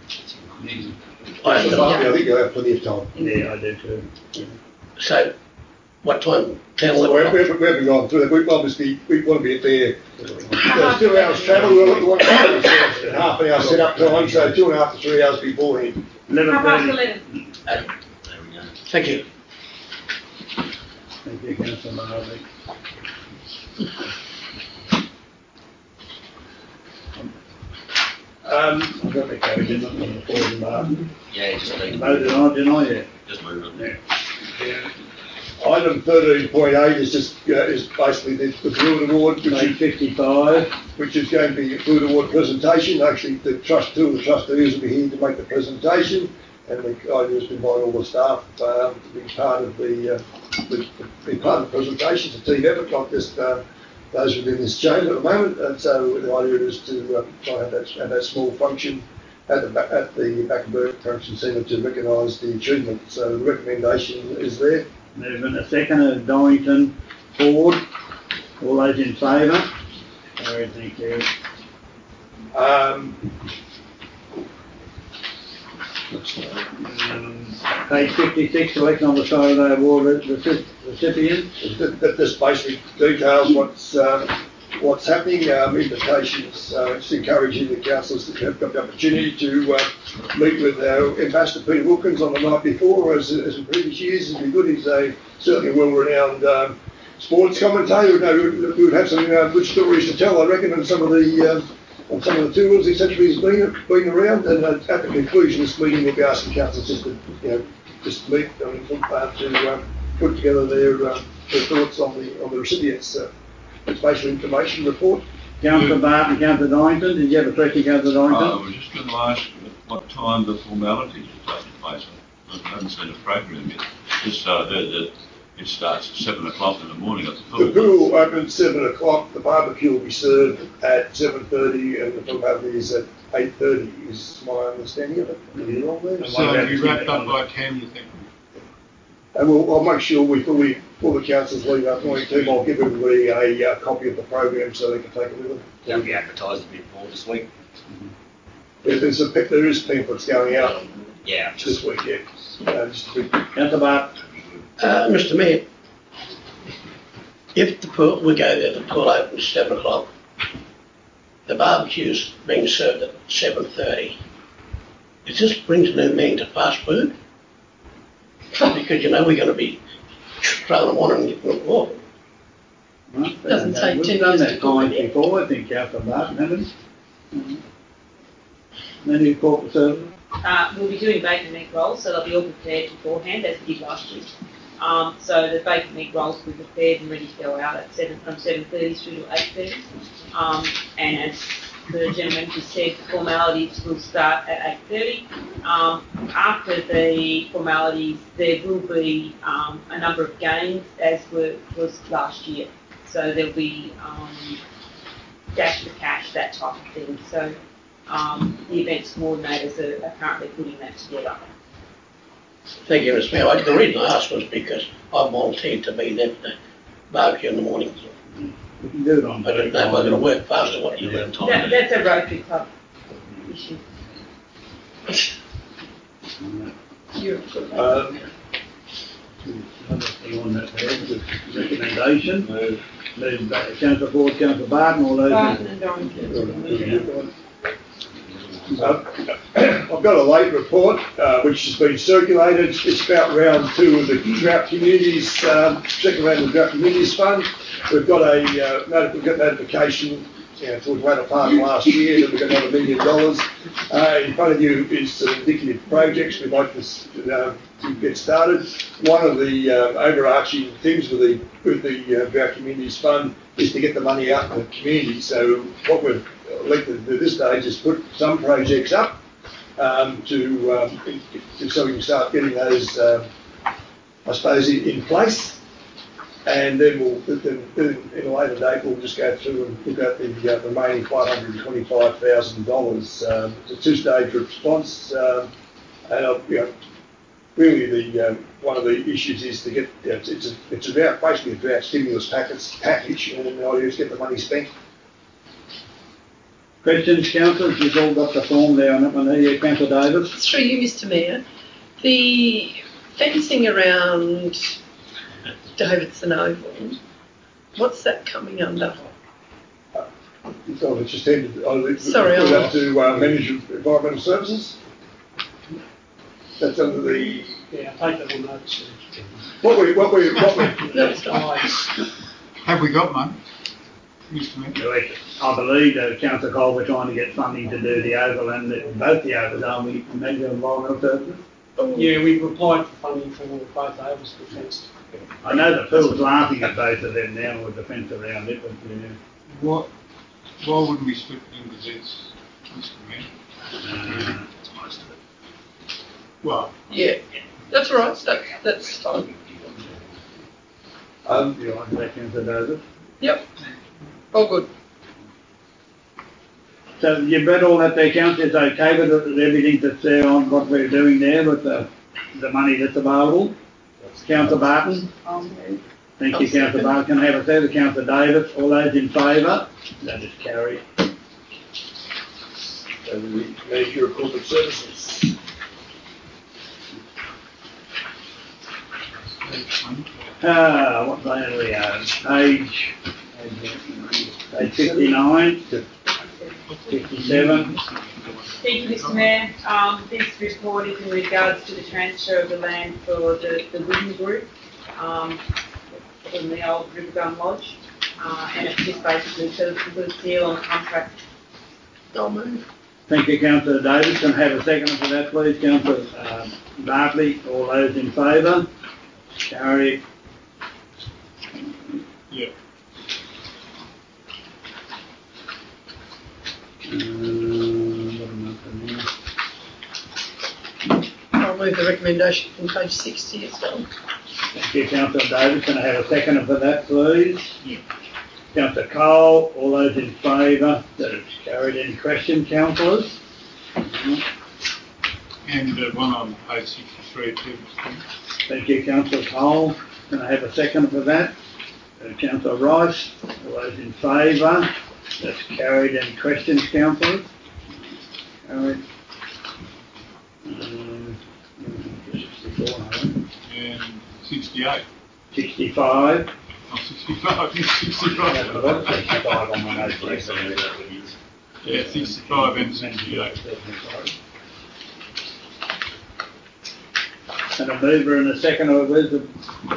I think you'll have plenty of time. Yeah, I do too. So what time? 10, 11 we haven't gone through that. We obviously want to be there. There's 2 hours travel. We want to half an hour set up time, so 2.5 to 3 hours beforehand. 11:30. There we go. Thank you. Thank you, Councillor Bartley. I've got the code in on the Ford and Barton. Yeah, just leave Voted on, didn't I? Yeah. Just move it. Yeah. Item 13.8 is just is basically the Blue Award, Page 55. which is going to be a Blue Award presentation. Actually, two of the trustees will be here to make the presentation, and the idea is to invite all the staff to be part of the presentation. It's a team effort, not just those within this chamber at the moment. And so the idea is to try and have that small function at the back of the Function Centre to recognise the achievement. So the recommendation is there. Movement a second of Dorrington, Ford. All those in favour? Carried, thank you. Page 56, selection on the side of the award recipient. That just basically details what's happening. Invitations, just encouraging the councillors that have got the opportunity to meet with our Ambassador Peter Wilkins on the night before, as in previous years. It'd be good. He's certainly a well-renowned sports commentator. We would have some good stories to tell, I reckon, on some of the tours, etc. he's been around. And at the conclusion of this meeting, we'll be asking councillors just meet to put together their thoughts on the recipients' spatial information report. Councillor Barton, Councillor Dorrington, did you have a question, Councillor Dorrington? I was just going to ask what time the formalities are taking place. I haven't seen a program yet. It starts at 7 o'clock in the morning at the pool. The pool opens 7 o'clock. The barbecue will be served at 7:30, and the formalities at 8:30 is my understanding of it. Are you wrong there? So it'll be wrapped up by 10, you think? And I'll make sure before the councillors leave our morning team, I'll give everybody a copy of the program so they can take it with them. That'll be advertised a bit more this week. There is pamphlets going out. Yeah, this week, yeah. Councillor Barton. Mr. Mayor, if we go there, the pool opens 7 o'clock, the barbecue's being served at 7:30. It just brings new meaning to fast food. Because we're going to be throwing them on and getting them off. Doesn't take 10 We've done years that to cook time it. before, I think, Councillor Barton, haven't we? Menu corporate service. We'll be doing bacon egg rolls, so they'll be all prepared beforehand, as we did last year. So the bacon egg rolls will be prepared and ready to go out at from 7:30 through to 8:30. And as the gentleman just said, the formalities will start at 8:30. After the formalities, there will be a number of games, as was last year. So there'll be dash for cash, that type of thing. So the events coordinators are currently putting that together. Thank you, Mr. Mayor. The reason I asked was because I volunteered to be there for the barbecue in the morning. We can do it on. I don't know if I'm going to work fast or what. That's a Rotary Club issue. Recommendation. Move back to Councillor Ford, Councillor Barton, all those. Barton and Dorrington. I've got a late report which has been circulated. It's about round 2 of the Drought Communities, second round of the Drought Communities Fund. We've got notification towards the latter part of last year that we've got another $1 million. In front of you is some indicative projects we'd like to get started. One of the overarching things with the Drought Communities Fund is to get the money out in the community. So what we've elected at this stage is put some projects up so we can start getting those, I suppose, in place. And then in a later date, we'll just go through and look at the remaining $525,000. It's a 2-stage response, and really one of the issues is to get it's about basically a drought stimulus package, and the idea is to get the money spent. Questions, councillors? You've all got the form there on that one there. Councillor Davis. Through you, Mr. Mayor, the fencing around Davidson Oval, what's that coming under? It's just tended Sorry, to manage environmental services. That's under the. Yeah, take that on notice. What we Have we got one, Mr. Mayor? I believe that Councillor Cole, we're trying to get funding to do the oval and both the ovals, aren't we? Manage environmental services. Yeah, we've applied for funding for both ovals to be fenced. I know the pool's laughing at both of them now with the fence around it, but Why wouldn't we split it into this, Mr. Mayor? Most of it. Well, Yeah, that's right. That's fine. you like that, Councillor Davis? Yep. All good. So you've read all that there, Councillor, it's okay with everything that's there on what we're doing there with the money that's available? Councillor Barton? Thank you, Councillor Bartley. Can I have a second? Councillor Davis. All those in favour? That is carried. And the manager of corporate services. What line are we on? Page 59, 57. Thank you, Mr Mayor. This report is in regards to the transfer of the land for the Wooden Group from the old Rivergun Lodge. And it's just basically to put a seal on contract. I'll move. Thank you, Councillor Davis. Can I have a second for that, please? Councillor Bartley. All those in favour? Carried. Yeah. I'll move the recommendation from page 60 as well. Thank you, Councillor Davis. Can I have a second for that, please? Yeah. Councillor Cole. All those in favour? That it's carried. Any questions, councillors? And one on page 63 too. Thank you, Councillor Cole. Can I have a second for that? Councillor Rice. All those in favour? That's carried. Any questions, councillors? Carried. 64, I think. And 68. 65. Oh, 65. 65. I've 65 on my notes. Yeah, 65 and 68. And a mover and a second, or where's the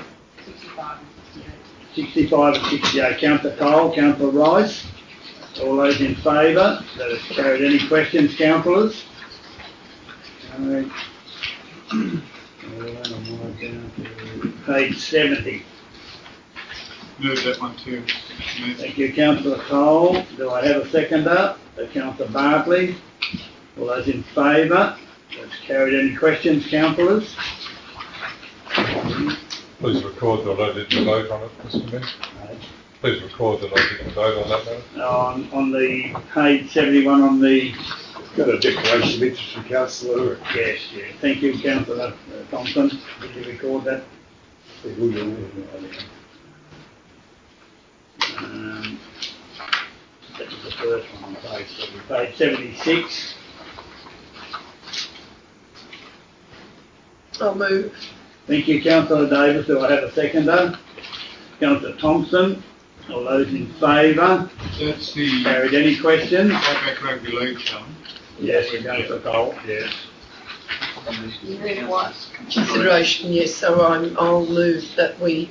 65 and 68. Councillor Cole, Councillor Rice. All those in favour? That is carried. Any questions, councillors? Carried. Page 70. Move that one too. Thank you, Councillor Cole. Do I have a seconder? Councillor Bartley. All those in favour? That's carried. Any questions, councillors? Please record that I didn't vote on it, Mr Mayor. Please record that I didn't vote on that matter. On the page 71 on the... Got a declaration of interest from Councillor. Yes. Thank you, Councillor Thompson. Did you record that? That was the first one on page 76. I'll move. Thank you, Councillor Davis. Do I have a seconder? Councillor Thompson. All those in favour? That's the Carried. Any questions? Outback Rugby League challenge. Yes, Councillor Cole. Yes. Consideration, yes, so I'll move that we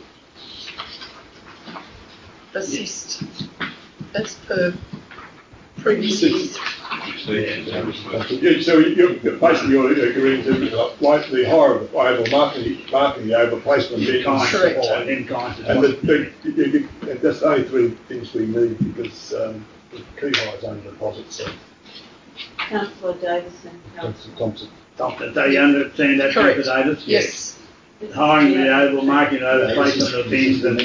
assist as per previous years. Yeah, so you're agreeing to like the hire of the oval, marking the oval, placement of Correct. And that's only three things we need because the key hire is only deposit. So. Councillor Davison. Thompson. So you understand that, Correct. Councillor Davis? Yes. Hiring the oval, marking the oval, placement of the bins and the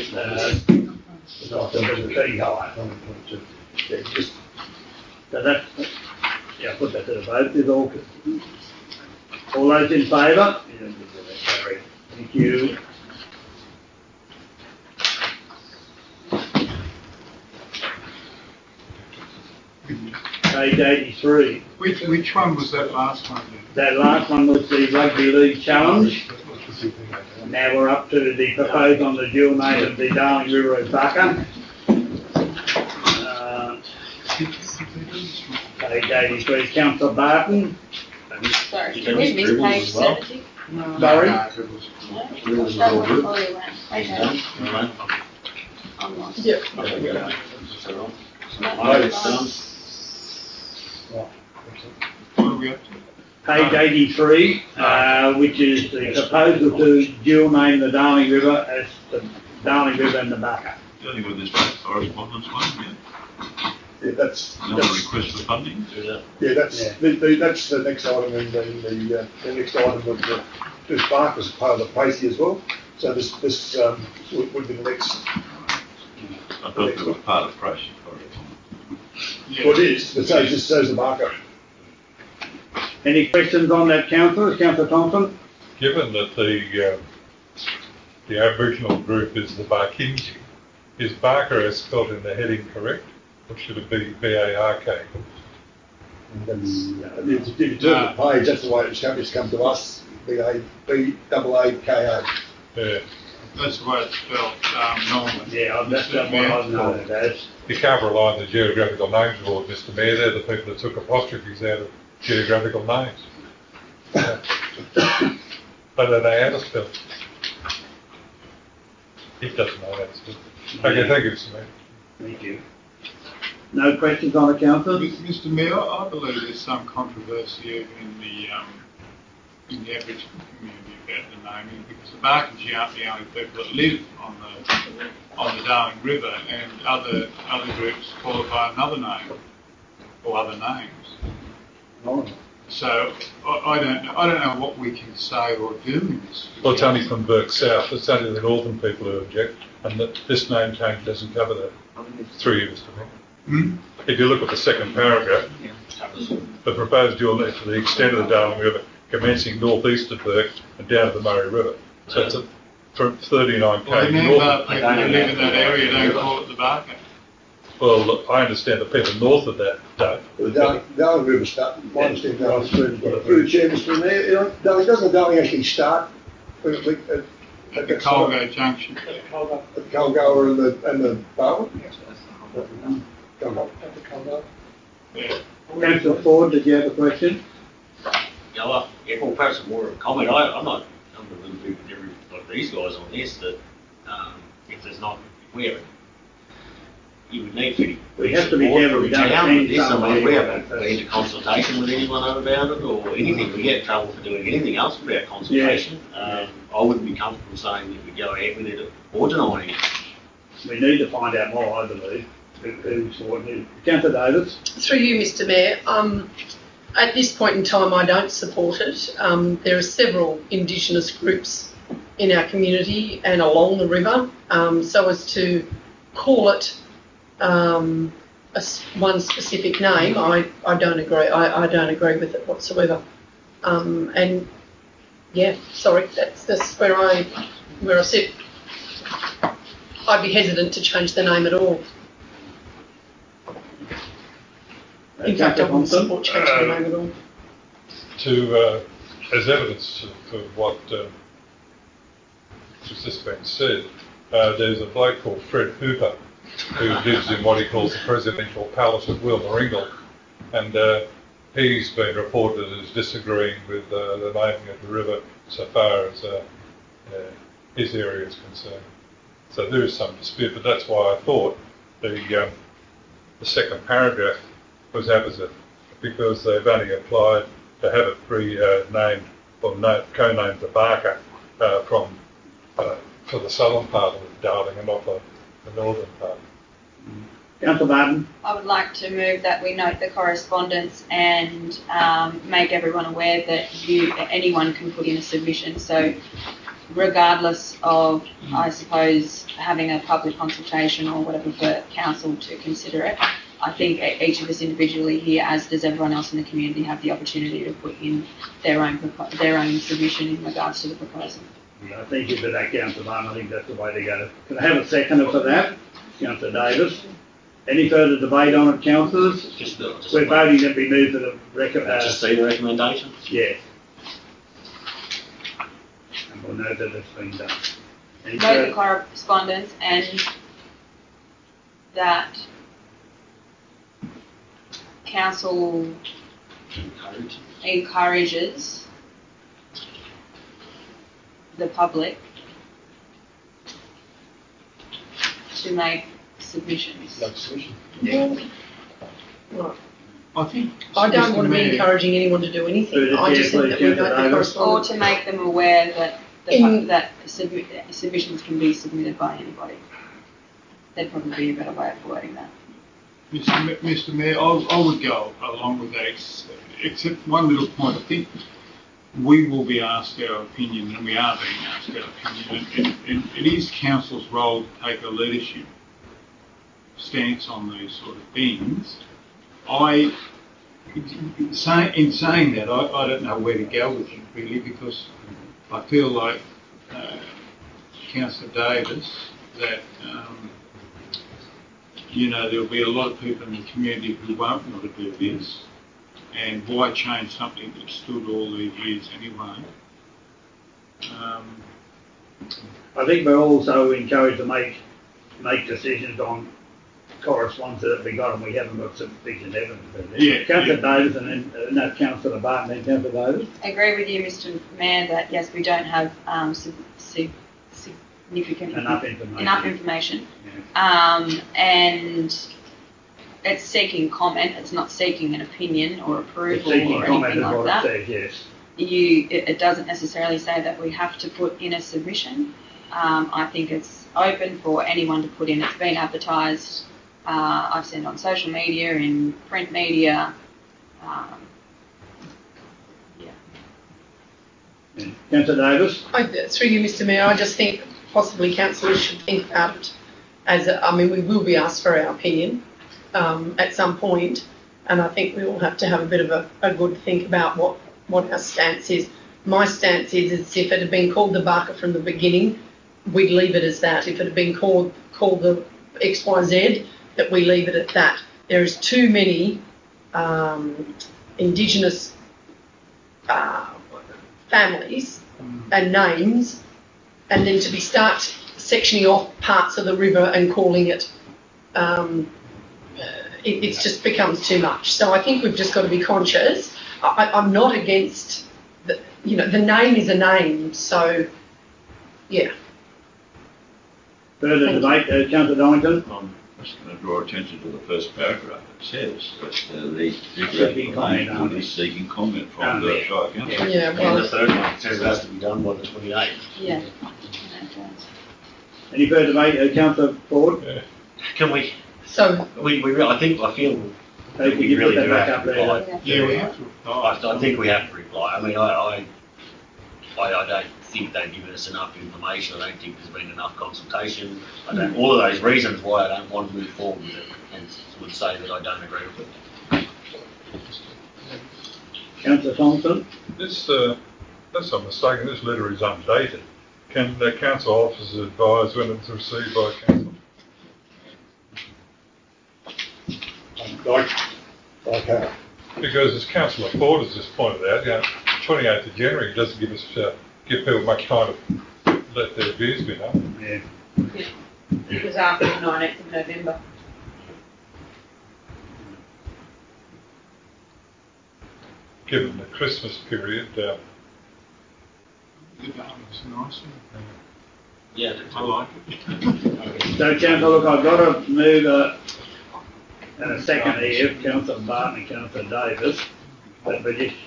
key hire. Yeah, just. So that's, yeah, put that to the vote, is all. All those in favour? Carried. Thank you. Page 83. Which one was that last one then? That last one was the Rugby League Challenge. Now we're up to the proposed on the dual name of the Darling River and Bucka. Page 83, Councillor Barton. Sorry, did we miss page 70? Sorry? I'm lost. Yep. What are we up to? Page 83, which is the proposal to dual name the Darling River as the Darling River and the Bucka. Dealing with this correspondence one, yeah. Yeah, that's request for funding. Yeah, that's the next item in the next item of this Bark as part of the Pacey as well. So this would be the next. I thought it was part of Pacey. Yeah. Well, it is, but so just so's the Barker. Any questions on that, councillors? Councillor Thompson? Given that the the Aboriginal group is the Barkinji. Is Barker as spelled in the heading correct, or should it be B-A-R-K? That's, if you turn the page, that's the way it's come to us, B-A-A-K-A. Yeah. That's the way it's spelled normally. Yeah, that's what I've known it as. You can't rely on the Geographical Names Board, Mr Mayor. They're the people that took apostrophes out of geographical names. Yeah. But they know how to spell. He doesn't know how to spell. Okay, thank you, Mr Mayor. Thank you. No questions on the council? Mr Mayor, I believe there's some controversy even in the Aboriginal community about the naming, because the Barkinji aren't the only people that live on the Darling River, and other groups call it by another name or other names. Oh. So I don't know what we can say or do in this. Well, it's only from Burke South. It's only the northern people who object, and this name change doesn't cover that. Through you, Mr Mayor. If you look at the second paragraph, the proposed dual net for the extent of the Darling River commencing northeast of Burke and down to the Murray River. So it's from 39 Well, km people north. who live in that area don't call it the Barker. Well, look, I understand the people north of that don't. The Darling River start, my understanding, Darling through the chair, Mr Mayor, doesn't the Darling actually start at The Colgo Junction. At Colgoa and the Barwon? Yeah. Councillor Ford, did you have a question? Yeah, well, perhaps more of a comment. I'm not really big with like these guys on this, that if there's not, you would need to. We have to be careful we don't offend somebody. We haven't been into consultation with anyone about it or anything. We get in trouble for doing anything else without consultation. I wouldn't be comfortable saying that we go ahead with it or denying it. We need to find out more, I believe. Who's for it? Councillor Davis? Through you, Mr Mayor, at this point in time I don't support it. There are several Indigenous groups in our community and along the river, so as to call it one specific name, I don't agree. I don't agree with it whatsoever. And yeah, sorry, that's where I sit. I'd be hesitant to change the name at all. In fact, I wouldn't support changing the name at all. As evidence of what has just been said, there's a bloke called Fred Hooper who lives in what he calls the presidential palace of Wilmaringle, and he's been reported as disagreeing with the naming of the river so far as his area is concerned. So there is some dispute, but that's why I thought the second paragraph was apposite, because they've only applied to have it renamed or co-named the Barker for the southern part of Darling and not the northern part. Councillor Martin? I would like to move that we note the correspondence and make everyone aware that anyone can put in a submission. So regardless of, I suppose, having a public consultation or whatever for council to consider it, I think each of us individually here, as does everyone else in the community, have the opportunity to put in their own submission in regards to the proposal. Yeah, thank you for that, Councillor Martin. I think that's the way to go. Can I have a seconder for that? Councillor Davis. Any further debate on it, councillors? We're voting that we move to the just see the recommendation? Yeah. And we'll note that it's been done. Note the correspondence and that council encourages the public to make submissions. Yeah. Right. I think I don't want to be encouraging anyone to do anything. I just think that we note the correspondence. Or to make them aware that submissions can be submitted by anybody. That'd probably be a better way of wording that. Mr Mayor, I would go along with that, except one little point. I think we will be asked our opinion, and we are being asked our opinion, and it is council's role to take a leadership stance on these sort of things. In saying that, I don't know where to go with it really, because I feel like Councillor Davis that, you know, there'll be a lot of people in the community who won't want to do this, and why change something that stood all these years anyway? I think we're also encouraged to make decisions on correspondence that we got and we haven't got sufficient evidence of it. Yeah. Councillor Davis and then, no, Councillor Barton and then Councillor Davis. I agree with you, Mr. Mayor, that yes, we don't have significant Enough information. And it's seeking comment. It's not seeking an opinion or approval or anything like that. It says, yes. It doesn't necessarily say that we have to put in a submission. I think it's open for anyone to put in. It's been advertised. I've seen it on social media, in print media. Councillor Davis. Through you, Mr. Mayor, I just think possibly councillors should think about it we will be asked for our opinion at some point, and I think we all have to have a bit of a good think about what our stance is. My stance is if it had been called the Barker from the beginning, we'd leave it as that. If it had been called the XYZ, that we leave it at that. There is too many Indigenous families and names, and then to be start sectioning off parts of the river and calling it, it just becomes too much. So I think we've just got to be conscious. I'm not against, the name is a name, so yeah. Further debate, Councillor Donington. I'm just going to draw attention to the first paragraph. It says that the Geographic Land is seeking comment from the Shire Council. Yeah, And the third one says it has to be done by the 28th. Yeah. Any further debate, Councillor Ford? Yeah. Can we? So I feel Hey, we really do have to up there. reply. Yeah, we have to reply. I think we have to reply. I mean, I don't think they've given us enough information. I don't think there's been enough consultation. All of those reasons why I don't want to move forward with it, and would say that I don't agree with it. Councillor Thompson. This, unless I'm mistaken, this letter is undated. Can the council officers advise when it's received by council? Like how? Because as Councillor Ford has just pointed out, 28th of January doesn't give people much time to let their views be known. Yeah. It was after the 19th of November. Given the Christmas period, The date was nice. Yeah, I like it. So, Councillor, look, I've got to move in a second here, Councillor Barton and Councillor Davis, but we just.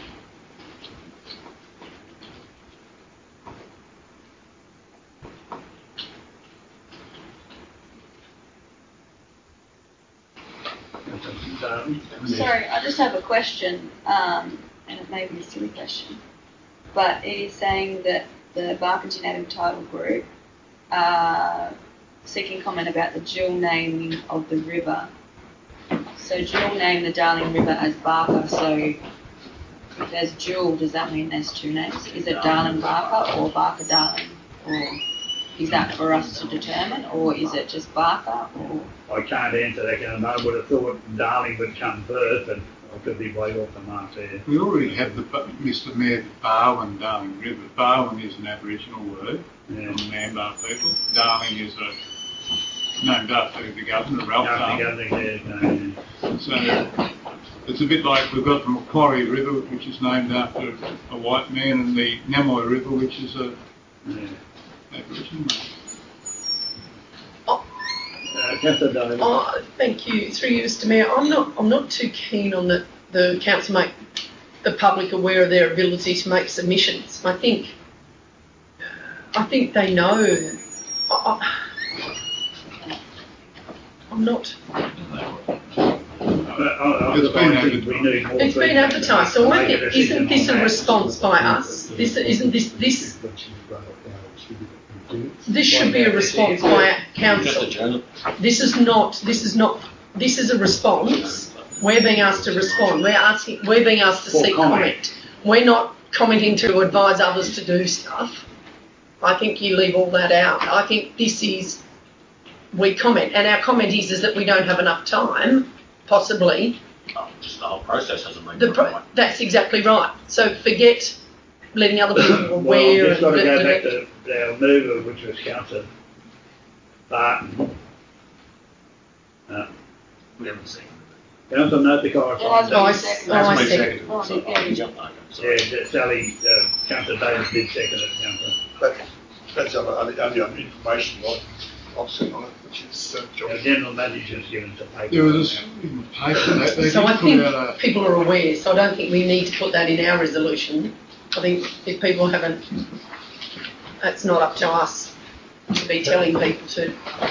Sorry, I just have a question, and it may be a silly question, but it is saying that the Barkindji Native Title Group seeking comment about the dual naming of the river. So dual name the Darling River as Barker, so if there's dual, does that mean there's two names? Is it Darling Barker or Barker Darling? Or is that for us to determine, or is it just Barker? Or I can't answer that, and I would have thought Darling would come first, but I could be way off the mark there. We already have Mr. Mayor, the Barwon Darling River. Barwon is an Aboriginal word from the Nambar people. Darling is named after the governor, Ralph Darling. So it's a bit like we've got the Macquarie River, which is named after a white man, and the Namoy River, which is a Aboriginal man. Thank you. Through you, Mr. Mayor, I'm not too keen on the council make the public aware of their ability to make submissions. I think they know. I'm not. It's been advertised. So I think isn't this a response by us? This should be a response by our council. This is a response. We're being asked to respond. We're being asked to seek comment. We're not commenting to advise others to do stuff. I think you leave all that out. I think this is, we comment, and our comment is that we don't have enough time, possibly. Oh, just the whole process hasn't been right. That's exactly right. So forget letting other people Well, aware. I've just got to go back to our mover, which was Councillor Barton. We haven't seen Councillor Notikar. It has Oh, I been seconded. oh, I it. see. Oh, So yeah. I can jump over. Sorry. Yeah, Sally, Councillor Davis did second it, Councillor. That's only other information I've seen on it, which is The John. General Manager's given us a paper. There was in the paper, they So I did think put out people are aware, so I don't think we need to put that in our resolution. I think if people haven't, it's not up to us to be telling people to.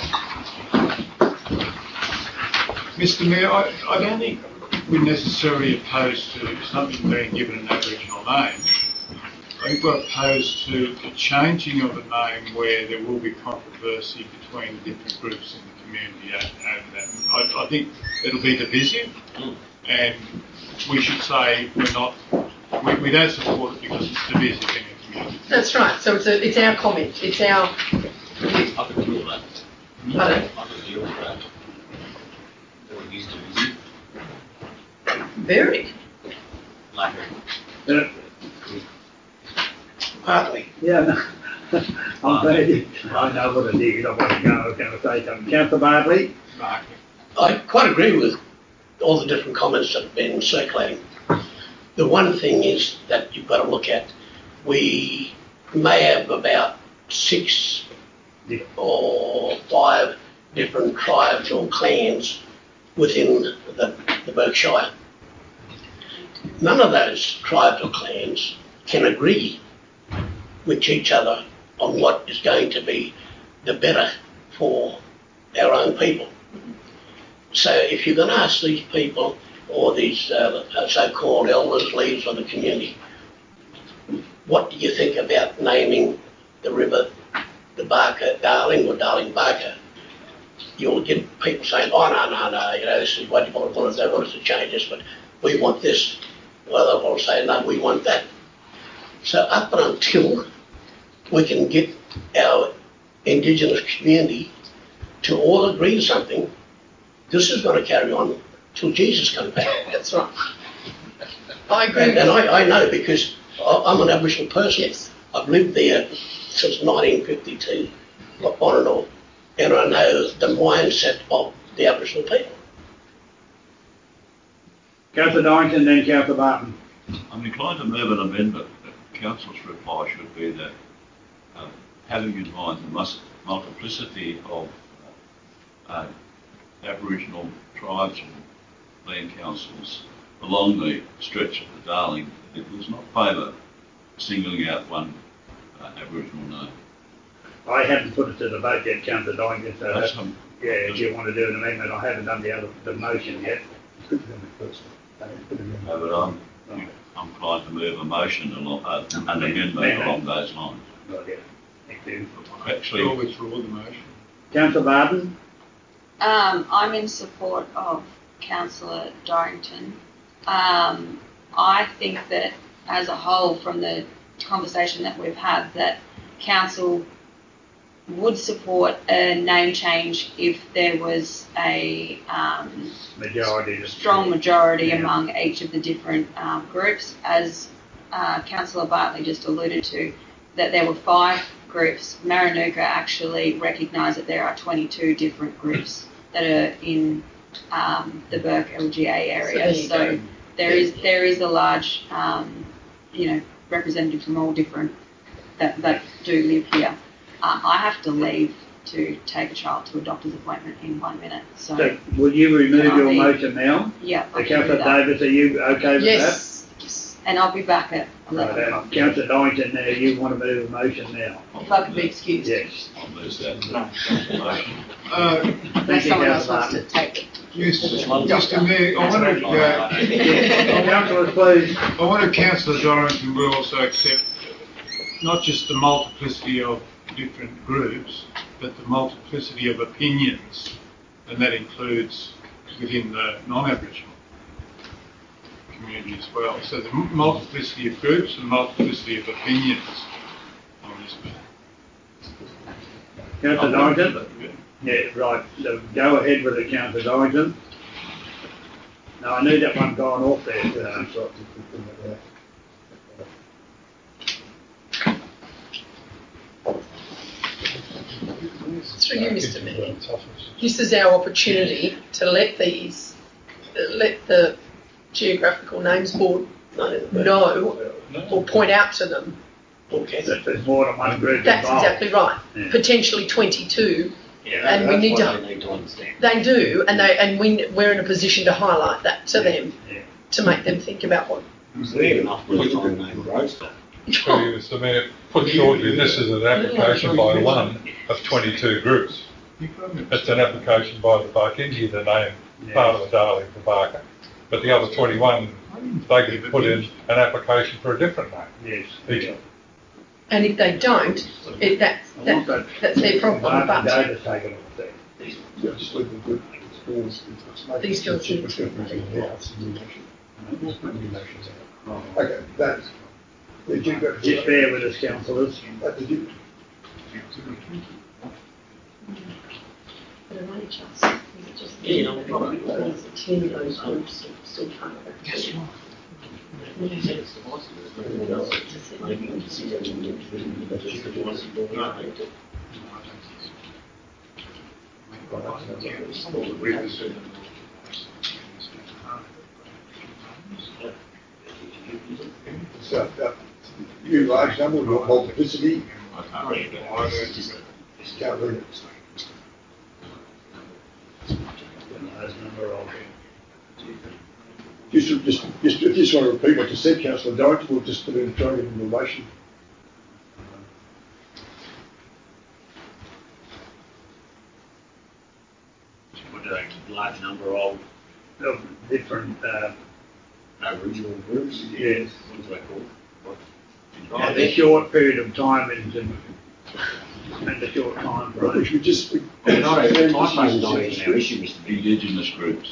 Mr Mayor, I don't think we're necessarily opposed to something being given an Aboriginal name. I think we're opposed to the changing of a name where there will be controversy between different groups in the community over that. I think it'll be divisive, and we should say we don't support it because it's divisive in the community. That's right. So it's our comment. It's our. I could deal with that. Pardon? I could deal with that. It is divisive. Very. Like Partly. Yeah, no. I'm glad I know what it is. I want to go. I was going to say something. Councillor Bartley? I quite agree with all the different comments that have been circulating. The one thing is that you've got to look at, we may have about 6 or 5 different tribes or clans within the Berkshire. None of those tribes or clans can agree with each other on what is going to be the better for our own people. So if you're going to ask these people, or these so-called elders, leaders of the community, what do you think about naming the river the Barker Darling or Darling Barker? You'll get people saying, oh no, this is what you want us, they want us to change this, but we want this. Well, they'll say, no, we want that. So up and until we can get our Indigenous community to all agree to something, this is going to carry on till Jesus comes back. That's right. I agree. And I know because I'm an Aboriginal person. Yes. I've lived there since 1952, on and off, and I know the mindset of the Aboriginal people. Councillor Dorrington, then Councillor Barton. I'm inclined to move an amendment that Council's reply should be that having in mind the multiplicity of Aboriginal tribes and land councils along the stretch of the Darling, it does not favour singling out one Aboriginal name. I haven't put it to the vote yet, Councillor Dorrington, so That's if you want to do an amendment, I haven't done the motion yet. No, but I'm inclined to move a motion along, an amendment along those lines. Right, yeah. Thank you. Actually, We'll withdraw the motion. Councillor Barton? I'm in support of Councillor Dorrington. I think that as a whole, from the conversation that we've had, that Council would support a name change if there was a strong majority among each of the different groups. As Councillor Bartley just alluded to, that there were 5 groups. Marinuka actually recognised that there are 22 different groups that are in the Burke LGA area. So there is a large, representative from all different that do live here. I have to leave to take a child to a doctor's appointment in 1 minute. So will you remove your motion now? Yeah. Councillor Davis, are you okay with that? Yes. And I'll be back at 11 o'clock. Councillor Dorrington, now you want to move a motion now? If I could be excused. Yes. I'll move that motion. Thank you, Someone else Councillor wants to Barton. take it. Mr Mayor, Councillors, please. I wanted Councillor Dorrington will also accept not just the multiplicity of different groups, but the multiplicity of opinions, and that includes within the non-Aboriginal community as well. So the multiplicity of groups and multiplicity of opinions on this matter. Councillor Dorrington? Yeah, right, so go ahead with it, Councillor Dorrington. No, I knew that one gone off there. Through you, Mr. Mayor. This is our opportunity to let the Geographical Names Board know or point out to them. That there's more than one group That's involved. exactly right. Yeah. Potentially 22. Yeah, And we need they need to understand. They do, and we're in a position to highlight that to them, to make them think about what. We have enough to try and name roads though. Mr. Mayor, put shortly, this is an application by one of 22 groups. It's an application by the Barkingi to name part of the Darling for Barker. But the other 21, they could put in an application for a different name. Yes. Each. And if they don't, that's their problem. But Just leave the good schools. these girls need to. Okay, that's. Just bear with us, councillors. But it only just, Yeah, no problem. because 10 of those groups still can't. Yes, you are. So, you large number of multiplicity. I can't read that. Can't read it. Just want to repeat what you said, Councillor Dorrington. We'll just put in trying to give information. We're doing a large number of different Aboriginal groups. Yes. What do they call? And a short period of time and a short time frame. Which we just. Time frame's not even our issue, Mr. Big. Indigenous groups.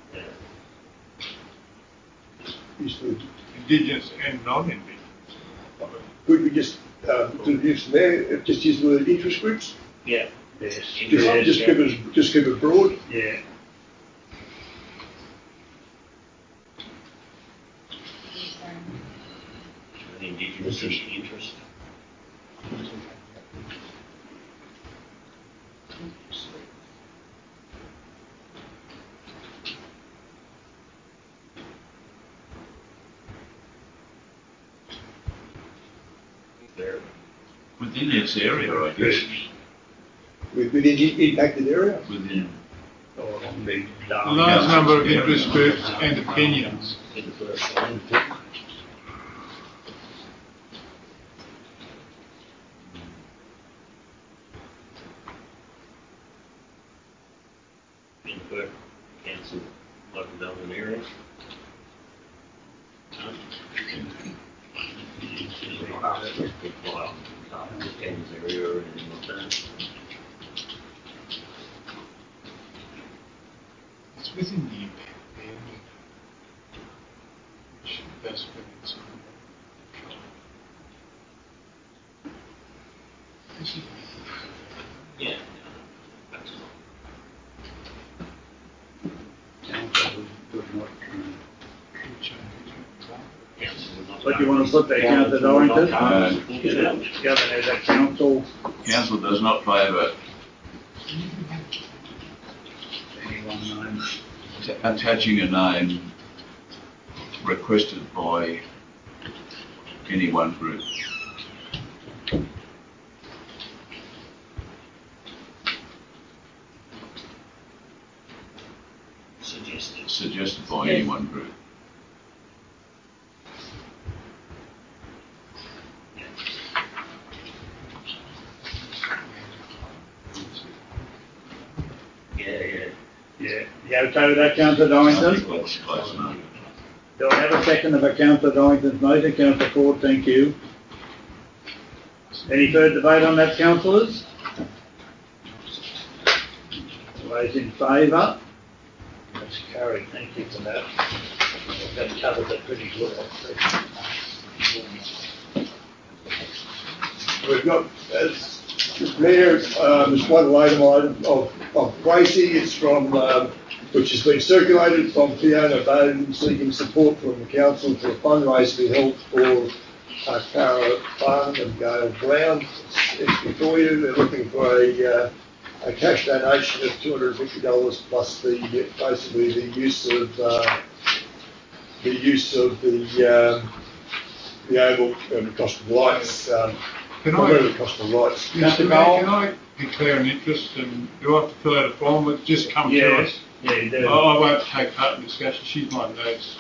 Indigenous and non-Indigenous. Could we just do this there? Just use the word interest groups. Yeah. Yes. Just keep it broad. Yeah. The Indigenous interest. There. Within its area, I guess. Within the impacted area. Within. A large number of interest groups and opinions. In the first line. In the Burke Council local government area. Cairns area or anything like that. It's within the impact area, which does bring in some. Yeah. What do you want to put there, Councillor Dorrington? Governor, that council. Council does not favour attaching a name requested by any one group. Suggested by any one group. Yeah. You okay with that, Councillor Dorrington? That's close enough. Do I have a second of a Councillor Dorrington's motion? Councillor Ford, thank you. Any further debate on that, councillors? Those in favour? That's carried. Thank you for that. That covers it pretty good, actually. We've got, as Mr. Mayor, there's one item of pricing. It's from, which has been circulated from Fiona Bowden seeking support from the council for a fundraiser to be held for Cara Farn and Gail Brown. It's before you. They're looking for a cash donation of $250 plus basically the use of the oval and the cost of lights. Primarily the cost of lights. Mr. Mayor, can I declare an interest, and do I have to fill out a form? It's just come to us. Yeah, you do. I won't take part in discussion. She's my notes.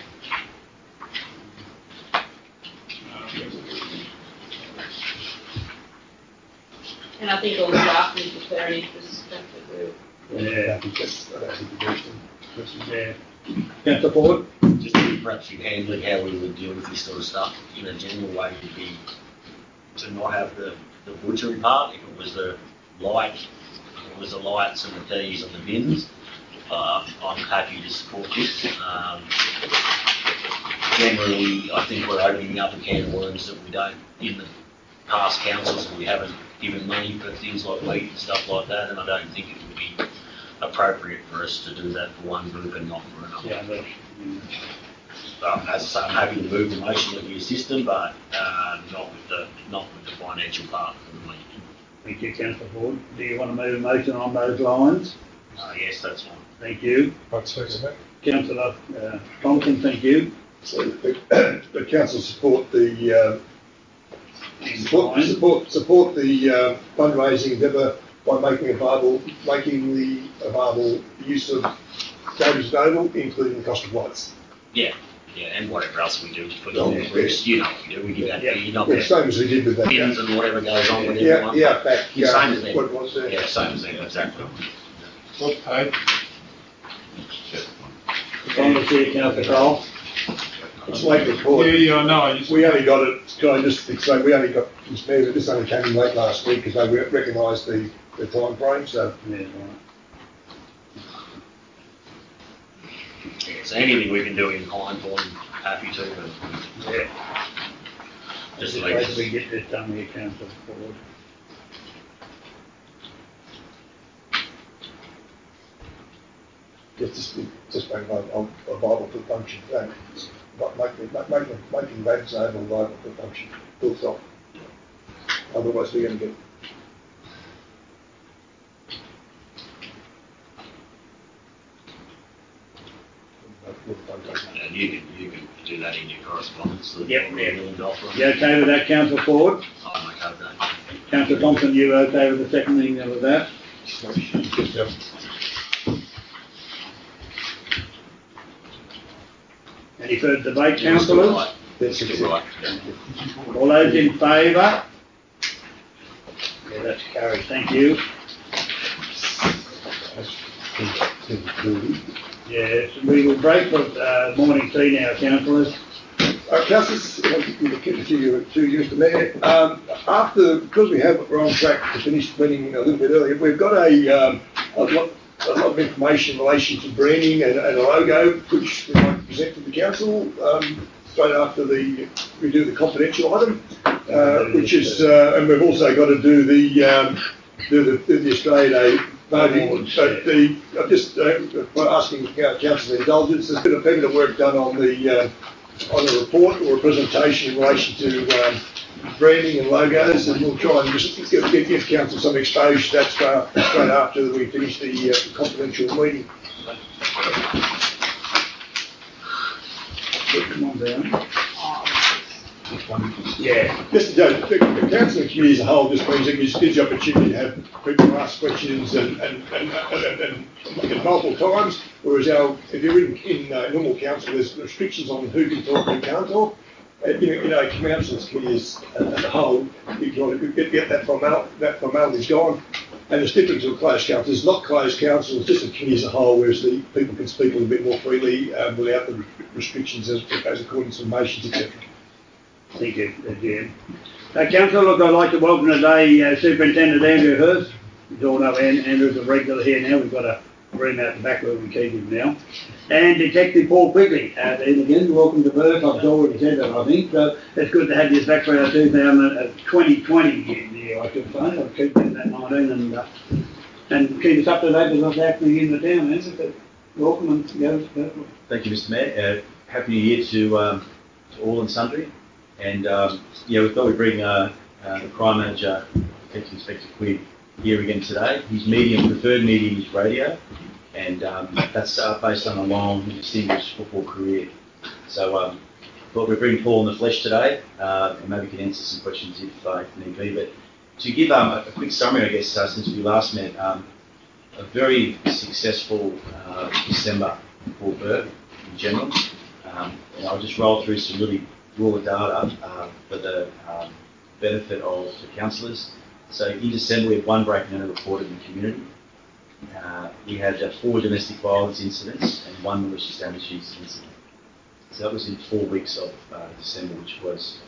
And I think all the staff need to declare an interest. Yeah, I think that's the question. Yeah. Councillor Ford? Just perhaps you handling how we would deal with this sort of stuff in a general way would be to not have the butchery part. If it was the lights and the teas and the bins, I'm happy to support this. Generally, I think we're opening up a can of worms that we don't, in the past councils, we haven't given money for things like meat and stuff like that, and I don't think it would be appropriate for us to do that for one group and not for another. Yeah, As I say, I'm happy to move the motion with the assistant, but not with the financial part for the meeting. Thank you, Councillor Ford. Do you want to move a motion on those lines? Yes, that's fine. Thank you. I'd second that. Councillor Thompson, thank you. So the council support the support the fundraising endeavour by making the available use of David's Oval, including the cost of lights. Yeah, and whatever else we do for the groups, you know what we do. We give that. Same as we did with that. Bins and whatever goes on with everyone. Same as them. What it was there. Yeah, same as them, exactly. What page? On the chair, Councillor Cole. It's late report. Yeah, I know. We only got it, can I just explain, we only got this only came in late last week because they recognised the time frame, so. Yeah, right. Yeah, so anything we can do in kind for them, happy to. But Yeah. just wait till we get this done here, Councillor Ford. Just make a viable for function, making David's Oval viable for function, full stop. Otherwise we're going to get. And you can do that in your correspondence. Yep. You okay with that, Councillor Ford? I'm okay with that. Councillor Thompson, you okay with the seconding of that? Yep. Any further debate, councillors? Right. That's Right. All those in favour? Yeah, that's carried. Thank you. Yes, we will break for morning tea now, councillors. Councillors, to you, Mr Mayor, because we're on track to finish the meeting a little bit earlier, we've got a lot of information in relation to branding and a logo, which we might present to the council straight after we do the confidential item, which is, and we've also got to do the Australian Day voting. I'm just asking council's indulgence. There's been a fair bit of work done on the report or a presentation in relation to branding and logos, and we'll try and just give council some exposure to that straight after we finish the confidential meeting. Come on down. Yeah. Just the council and community as a whole just means it gives the opportunity to have people ask questions and multiple times, whereas if you're in normal council, there's restrictions on who can talk and who can't talk. Council's committees as a whole, you want to get that formality's gone. And it's different to a closed council. It's not closed council, it's just a committee as a whole, whereas the people can speak a little bit more freely without the restrictions as according to motions, etc. Thank you, Jim. Council, look, I'd like to welcome today Superintendent Andrew Hurst. You all know Andrew's a regular here now. We've got a room out the back where we keep him now. And Detective Paul Quigley, there again, welcome to Perth. I've already said that, I think. So it's good to have you back for our 2020 year, I should say. I'll keep that 19 and keep us up to date with what's happening in the town, man. So welcome and go. Thank you, Mr. Mayor. Happy New Year to all and sundry. And we thought we'd bring the Crime Manager, Detective Inspector Quigg, here again today. His preferred medium is radio, and that's based on a long, distinguished football career. So thought we'd bring Paul in the flesh today, and maybe can answer some questions if need be. But to give a quick summary, I guess, since we last met, a very successful December for Perth in general. And I'll just roll through some really raw data for the benefit of the councillors. So in December, we had 1 break and enter reported in the community. We had 4 domestic violence incidents and 1 malicious damage incident. So that was in 4 weeks of December, which was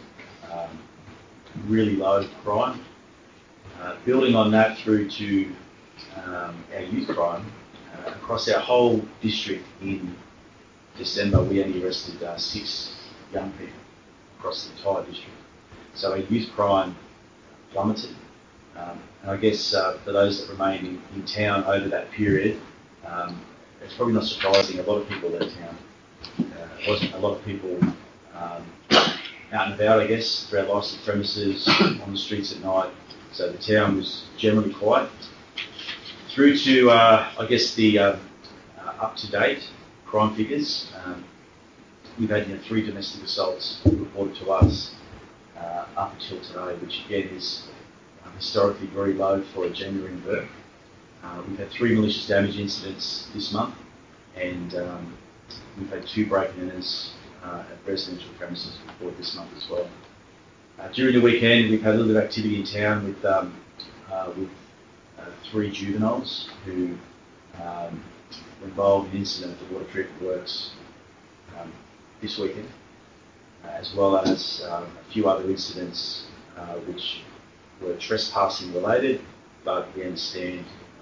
really low crime. Building on that through to our youth crime, across our whole district in December, we only arrested 6 young people across the entire district. So our youth crime plummeted. And I guess for those that remained in town over that period, it's probably not surprising, a lot of people left town. It wasn't a lot of people out and about, I guess, through our licensed premises, on the streets at night. So the town was generally quiet. Through to, I guess, the up-to-date crime figures, we've had 3 domestic assaults reported to us up until today, which again is historically very low for a January in Perth. We've had 3 malicious damage incidents this month, and we've had 2 break-and-enters at residential premises reported this month as well. During the weekend, we've had a little bit of activity in town with 3 juveniles who were involved in an incident at the water treatment works this weekend, as well as a few other incidents which were trespassing related, but we understand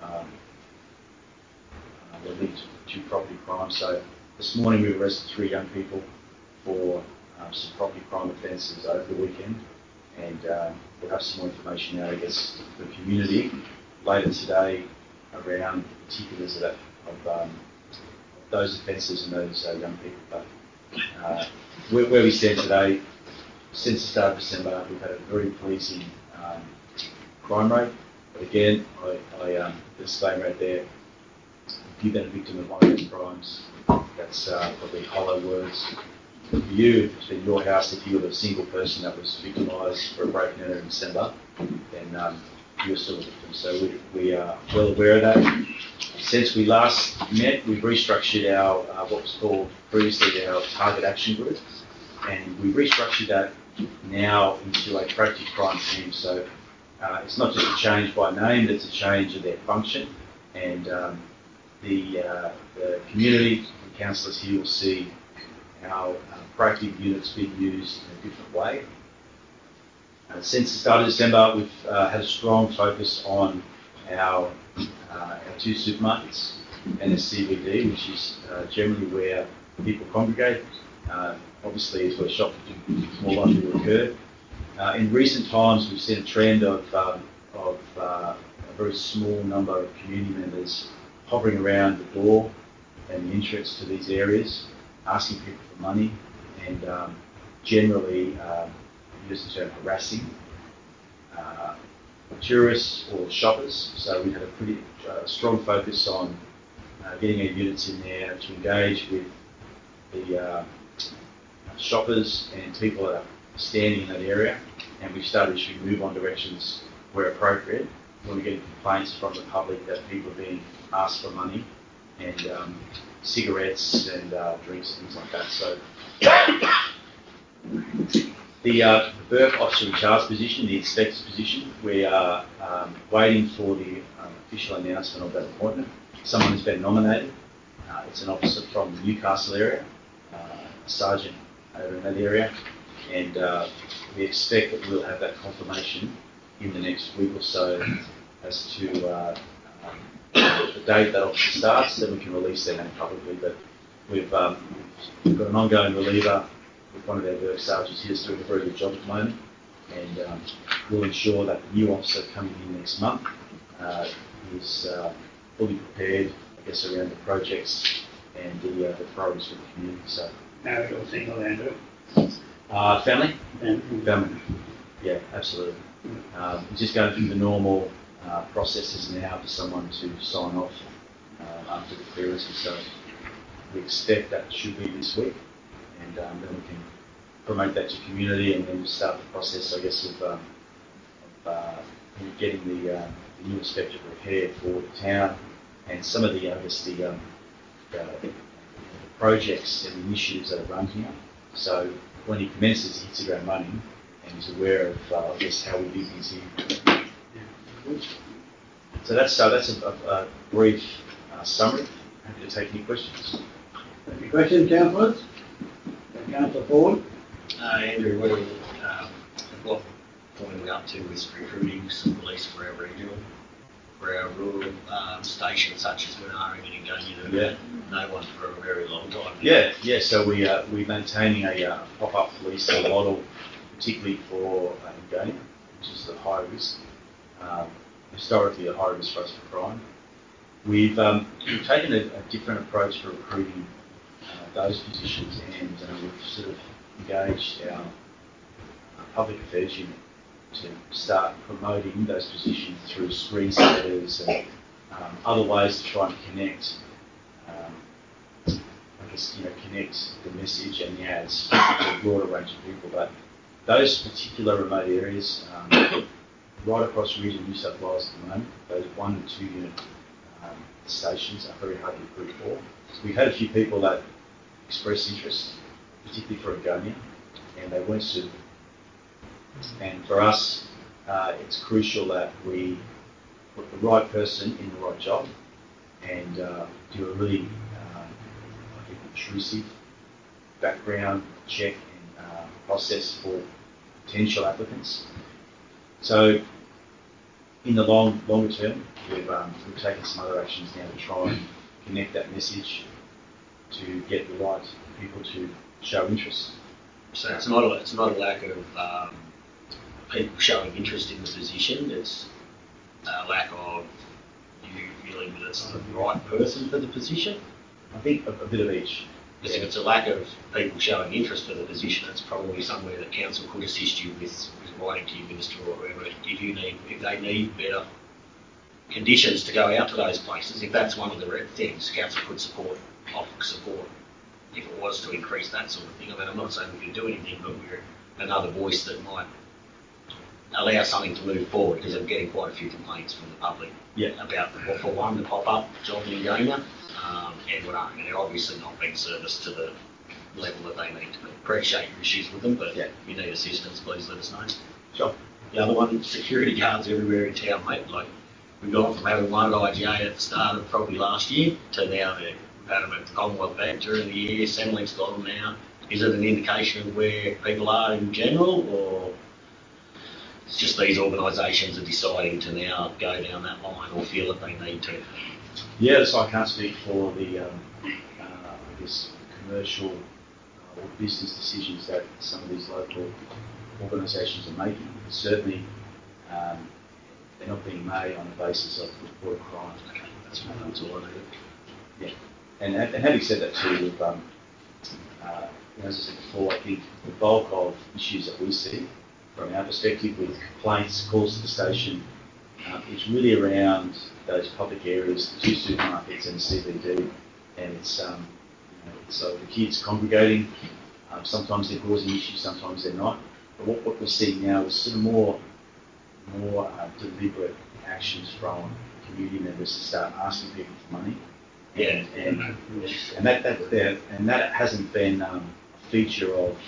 they're linked to property crime. So this morning we arrested 3 young people for some property crime offences over the weekend, and we'll have some more information now, I guess, for the community later today around the particulars of those offences and those young people. But where we stand today, since the start of December, we've had a very pleasing crime rate. But again, I disclaimer right there, if you've been a victim of one of those crimes, that's probably hollow words. For you, if it's been your house, if you're the single person that was victimised for a break-and-enter in December, then you're still a victim. So we are well aware of that. Since we last met, we've restructured our what was called previously our target action group, and we've restructured that now into a proactive crime team. So it's not just a change by name, it's a change of their function, and the community and councillors here will see our proactive units being used in a different way. Since the start of December, we've had a strong focus on our 2 supermarkets and the CBD, which is generally where people congregate. Obviously, it's where shopping is more likely to occur. In recent times, we've seen a trend of a very small number of community members hovering around the door and the entrance to these areas, asking people for money, and generally, use the term harassing tourists or shoppers. So we had a pretty strong focus on getting our units in there to engage with the shoppers and people that are standing in that area, and we've started issuing move-on directions where appropriate when we get complaints from the public that people are being asked for money and cigarettes and drinks and things like that. So the Burke Officer in Charge position, the inspector's position, we are waiting for the official announcement of that appointment. Someone has been nominated. It's an officer from the Newcastle area, a sergeant over in that area, and we expect that we'll have that confirmation in the next week or so as to the date that officer starts, then we can release their name publicly. But we've got an ongoing reliever with one of our work sergeants here doing a very good job at the moment, and we'll ensure that the new officer coming in next month is fully prepared, I guess, around the projects and the priorities for the community. So Now you're single, Andrew. family, yeah, absolutely. We're just going through the normal processes now for someone to sign off after the clearance, and so we expect that should be this week, and then we can promote that to community and then start the process, I guess, of getting the new inspector prepared for the town and some of the, I guess, the projects and initiatives that are run here. So when he commences, he hits the ground running and he's aware of, I guess, how we do things here. So that's a brief summary. Happy to take any questions. Any questions, councillors? Councillor Ford? Andrew, what point are we up to with recruiting some police for our regional, for our rural stations such as Winara and Ingania? Yeah. No one for a very long time. Yeah. So we're maintaining a pop-up police model, particularly for Ingania, which is the high risk. Historically, a high risk for us for crime. We've taken a different approach for recruiting those positions, and we've sort of engaged our public affairs unit to start promoting those positions through screensavers and other ways to try and connect, connect the message and the ads to a broader range of people. But those particular remote areas, right across region New South Wales at the moment, those 1 and 2 unit stations are very hard to recruit for. So we've had a few people that express interest, particularly for Agonia, and they weren't suitable. And for us, it's crucial that we put the right person in the right job and do a really, I think, intrusive background check and process for potential applicants. So in the longer term, we've taken some other actions now to try and connect that message to get the right people to show interest. So it's not a lack of people showing interest in the position. It's a lack of you feeling that it's the right person for the position. I think a bit of each. Because if it's a lack of people showing interest for the position, it's probably somewhere that council could assist you with writing to your minister or whoever. If they need better conditions to go out to those places, if that's one of the things, council could offer support if it was to increase that sort of thing. I mean, I'm not saying we can do anything, but we're another voice that might allow something to move forward, because I'm getting quite a few complaints from the public about, for one, the pop-up job in Ingania, and they're obviously not being serviced to the level that they need to be. Appreciate your issues with them, but if you need assistance, please let us know. Sure. The other one, security guards everywhere in town, mate. Like, we've gone from having one at IGA at the start of probably last year to now we've had them at the Commonwealth Bank during the year. Centrelink's got them now. Is it an indication of where people are in general, or it's just these organisations are deciding to now go down that line or feel that they need to? Yeah, so I can't speak for the, I guess, commercial or business decisions that some of these local organisations are making. Certainly, they're not being made on the basis of reported crime. Okay, that's all I need. Yeah, and having said that too, we've, as I said before, I think the bulk of issues that we see from our perspective with complaints, calls to the station, is really around those public areas, the 2 supermarkets and CBD, and it's so the kids congregating. Sometimes they're causing issues, sometimes they're not. But what we're seeing now is sort of more deliberate actions from community members to start asking people for money. And that hasn't been a feature of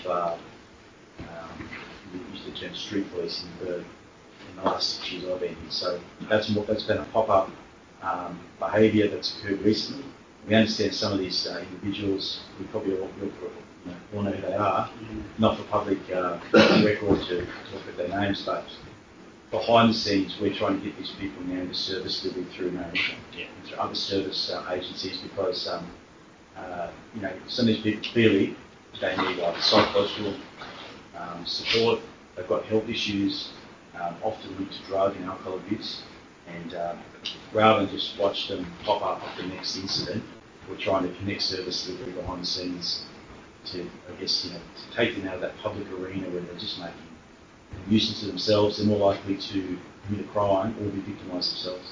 we use the term street policing in the last 6 years I've been here. So that's been a pop-up behaviour that's occurred recently. We understand some of these individuals. We probably all know who they are. Not for public record to talk about their names, but behind the scenes, we're trying to get these people now into service delivery through Marinka and through other service agencies because, some of these people clearly, they need psychological support. They've got health issues, often linked to drug and alcohol abuse. And rather than just watch them pop up at the next incident, we're trying to connect service delivery behind the scenes to, to take them out of that public arena where they're just making a nuisance of themselves. They're more likely to commit a crime or be victimised themselves.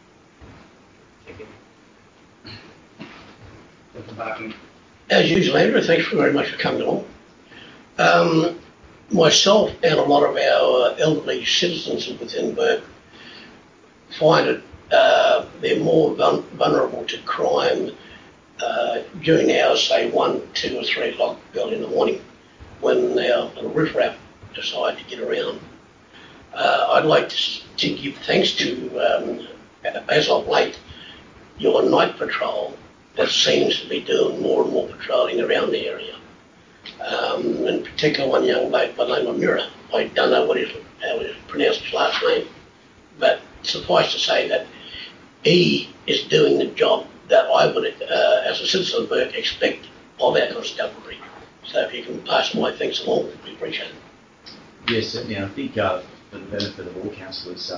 As usual, Andrew, thanks very much for coming along. Myself and a lot of our elderly citizens within Bourke find it they're more vulnerable to crime during hours, say 1, 2 or 3 o'clock early in the morning when our little riffraff decide to get around. I'd like to give thanks to, as of late, your night patrol that seems to be doing more and more patrolling around the area. In particular, one young bloke by the name of Mirror. I don't know how he's pronounced his last name, but suffice to say that he is doing the job that I would, as a citizen of Bourke, expect of our constabulary. So if you can pass my thanks along, it would be appreciated. Yes, certainly. I think for the benefit of all councillors,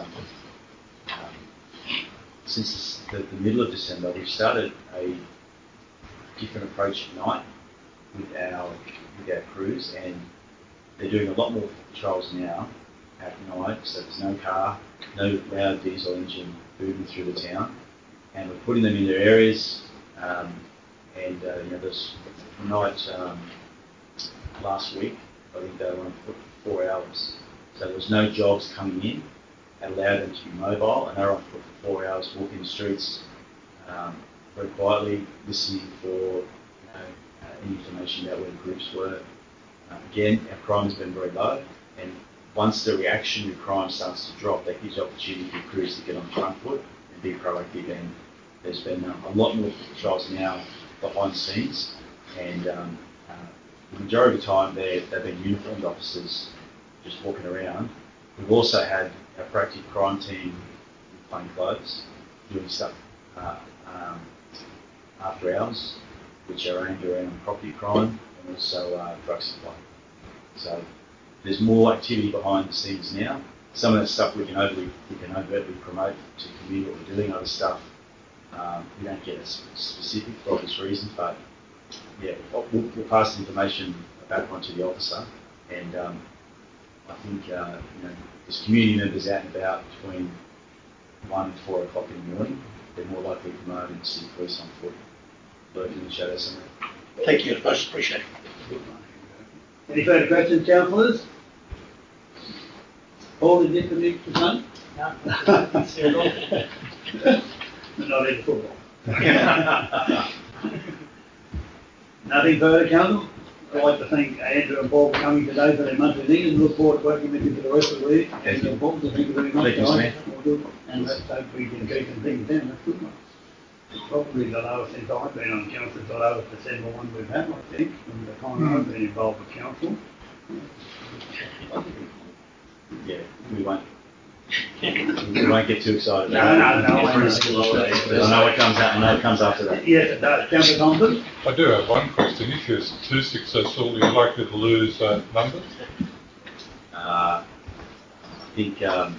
since the middle of December, we've started a different approach at night with our crews, and they're doing a lot more patrols now at night, so there's no car, no loud diesel engine moving through the town, and we're putting them into areas, this night last week, I think they were on foot for 4 hours, so there was no jobs coming in. It allowed them to be mobile, and they were on foot for 4 hours, walking the streets very quietly, listening for any information about where the groups were. Again, our crime has been very low, and once the reaction to crime starts to drop, that gives the opportunity for crews to get on the front foot and be proactive. And there's been a lot more patrols now behind the scenes, and the majority of the time they've been uniformed officers just walking around. We've also had our proactive crime team in plain clothes doing stuff after hours, which are aimed around property crime and also drug supply. So there's more activity behind the scenes now. Some of that stuff we can overtly promote to the community what we're doing. Other stuff we don't get as specific for obvious reasons, but yeah, we'll pass the information back on to the officer, and I think there's community members out and about between 1 and 4 o'clock in the morning. They're more likely to come over and see police on foot, lurking in the shadows somewhere. Thank you, it's most appreciated. Any further questions, councillors? Paul, is it for me to say? No. Not into football. Nothing further, council? I'd like to thank Andrew and Paul for coming today for their monthly thing, and look forward to working with you for the rest of the week. Thank you. Paul, thank you very much, guys. All good. And let's hope we can keep them things down. That's good, mate. Probably the lowest since I've been on council, the lowest December one we've had, I think, from the time I've been involved with council. Yeah, we won't get too excited. No. I know it comes out. I know it comes after that. Yes, it does. Councillor Thompson? I do have one question. If you're too successful, you're likely to lose numbers? I think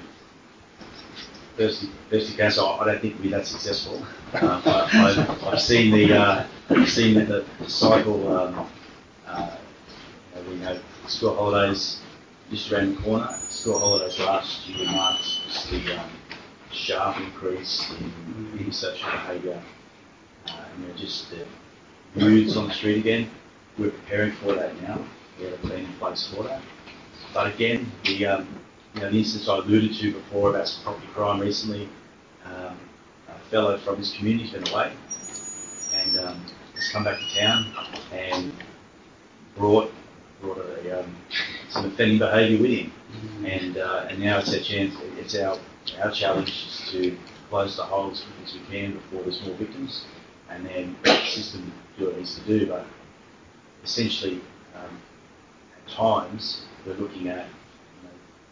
firstly, council, I don't think we'll be that successful. I've seen the cycle. We have school holidays just around the corner. School holidays last year marked just the sharp increase in antisocial behaviour, just the moods on the street again. We're preparing for that now. We have a plan in place for that. But again, the instance I alluded to before about some property crime recently, a fellow from this community has been away and has come back to town and brought some offending behaviour with him, and now it's our chance. It's our challenge is to close the hole as quick as we can before there's more victims, and then the system do what it needs to do. But essentially, at times we're looking at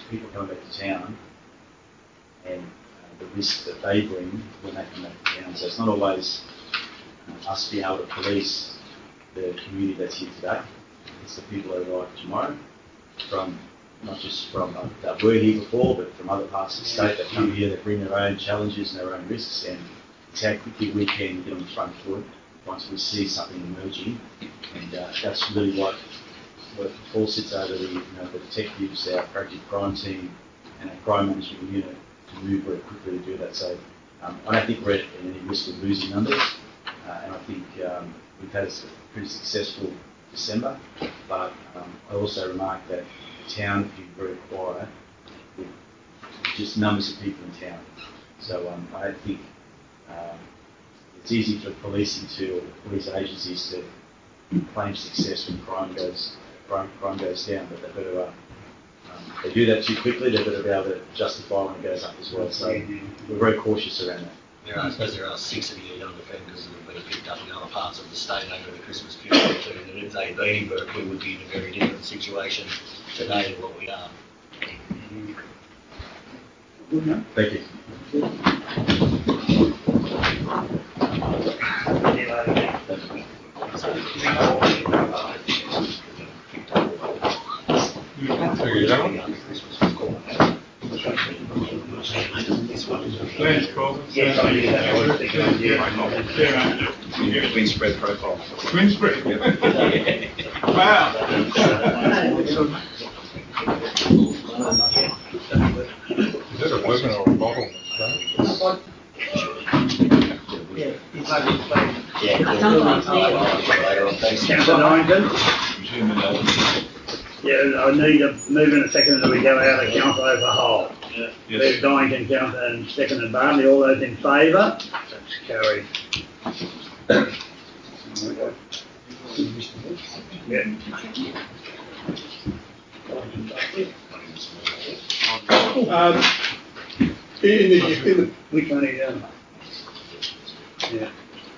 people coming back to town and the risk that they bring when they come back to town. So it's not always us being able to police the community that's here today. It's the people that arrive tomorrow, from not just from that were here before, but from other parts of the state that come here that bring their own challenges and their own risks. And it's how quickly we can get on the front foot once we see something emerging. And that's really what Paul sits over the detectives, our proactive crime team, and our crime management unit to move very quickly to do that. So I don't think we're at any risk of losing numbers, and I think we've had a pretty successful December. But I also remark that the town has been very quiet with just numbers of people in town. So I don't think it's easy for policing or police agencies to claim success when crime goes down, but they've got to they do that too quickly. They've got to be able to justify when it goes up as well. So we're very cautious around that. I suppose there are 6 of your young offenders that have been picked up in other parts of the state over the Christmas period too. And if they'd been in Burke, we would be in a very different situation today than what we are. Thank you. Twin spread profile. Twin spread. Wow. Is that a weapon or a bottle? Councillor Dorrington? Yeah, I need a move in a second that we go out of council as a whole. Move Dorrington, councillor, and seconded Barney. All those in favour? That's carried. Which one are you doing? Yeah.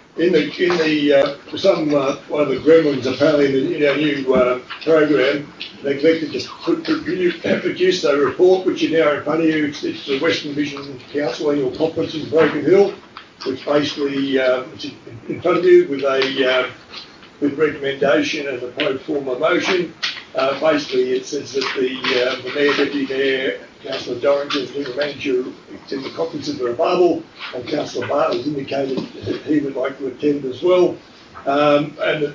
One of the gremlins apparently in our new program neglected to produce a report which is now in front of you. It's the Western Vision Council annual conference in Broken Hill, which basically it's in front of you with recommendation and a pro forma motion. Basically, it says that the Mayor, Deputy Mayor, Councillor Dorrington, the General Manager, attend the conferences are available, and Councillor Bartlett has indicated that he would like to attend as well, and that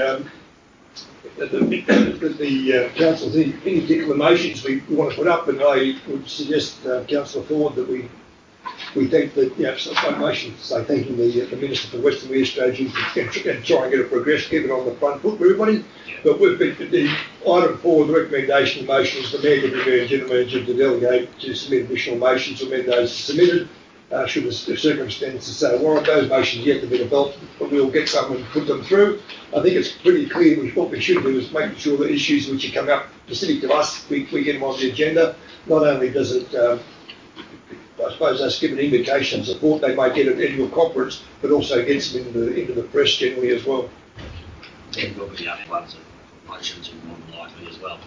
the council's any particular motions we want to put up, and I would suggest, Councillor Ford, that we think that, some motion to say thanking the Minister for Western Media Strategy and try and get it progressed, keep it on the front foot for everybody. But the item 4, the recommendation motion is the Mayor, Deputy Mayor and General Manager to delegate to submit additional motions or amend those submitted. Should the circumstances say warrant, those motions yet to be developed, but we'll get some and put them through. I think it's pretty clear what we should do is making sure the issues which are coming up specific to us, we get them on the agenda. Not only does it I suppose us give an indication of support they may get at annual conference, but also gets them into the press generally as well. And we'll be the other ones that motions are more than likely as well.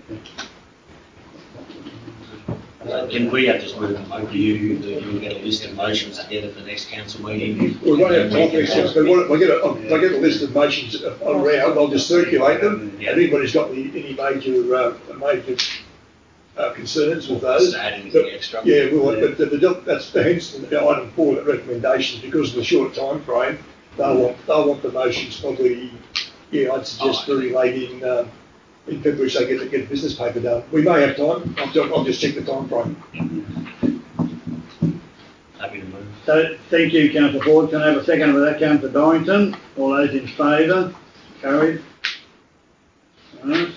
So can we have just move them over to you, that you'll get a list of motions together for the next council meeting? We won't have topics, but if I get a list of motions around, I'll just circulate them. And anybody's got any major concerns with those. Add anything extra? Yeah, but that's hence the item 4, the recommendations, because of the short time frame. They'll want the motions probably. Yeah, I'd suggest very late in February, so get the business paper done. We may have time. I'll just check the time frame. Happy to move. So thank you, Councillor Ford. Can I have a second for that, Councillor Dorrington? All those in favour? Carried. Right.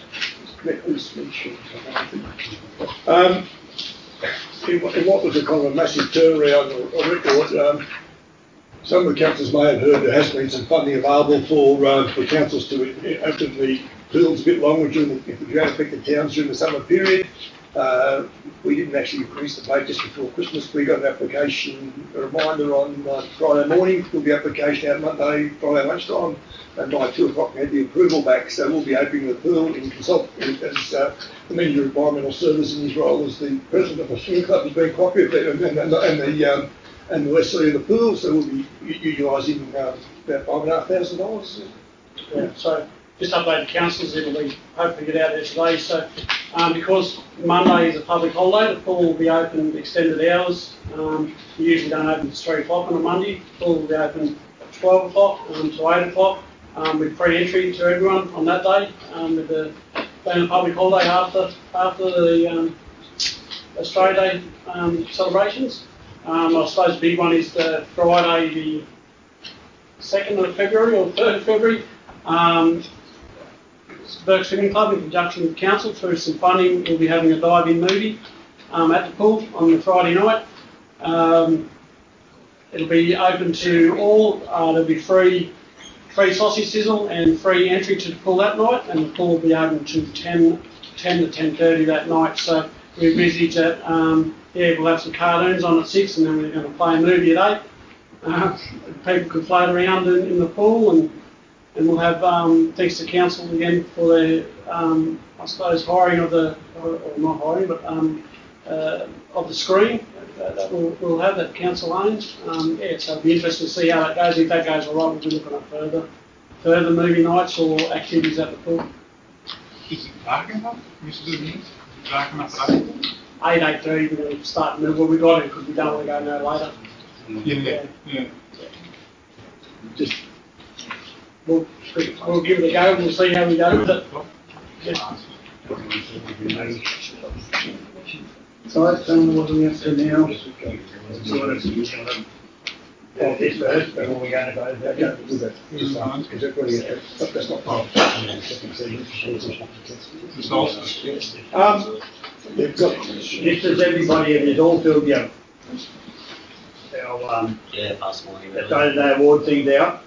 In what was a kind of a massive turnaround or record, some of the councils may have heard there has been some funding available for councils to open the pools a bit longer during the drought affected towns during the summer period. We didn't actually finish the vote just before Christmas. We got an application, a reminder on Friday morning, put the application out Friday lunchtime, and by 2 o'clock we had the approval back. So we'll be opening the pool in consult as the Manager of Environmental Service in his role as the President of the Swimming Club has been cooperative and the lessee of the pool. So we'll be utilising about $5,500. Yeah, so just update the councillors, it'll be hopefully get out there today. So because Monday is a public holiday, the pool will be open extended hours. We usually don't open at 3 o'clock on a Monday. The pool will be open at 12 o'clock to 8 o'clock with free entry to everyone on that day, with the being a public holiday after the Australia Day celebrations. I suppose the big one is the Friday, the 2nd of February or 3rd of February. Burke Swimming Club, in conjunction with Council, through some funding, will be having a dive-in movie at the pool on the Friday night. It'll be open to all. There'll be free sausage sizzle and free entry to the pool that night, and the pool will be open to 10 to 10:30 that night. So we envisage that, we'll have some cartoons on at 6, and then we're going to play a movie at 8. People can float around in the pool, and we'll have, thanks to Council again for the, I suppose, hiring of the, or not hiring, but of the screen that we'll have that Council owns. So it'll be interesting to see how that goes. If that goes all right, we'll be looking at further movie nights or activities at the pool. Is it dark enough? Dark enough for that? 8:30 we're going to start. Well, we got it because we don't want to go no later. Yeah. Just we'll give it a go. We'll see how we go with it. Yeah. So what do we have to do now? This first, before we go into those. That's not part of just as everybody, it is all filled out. Our pass my the day-to-day award things out.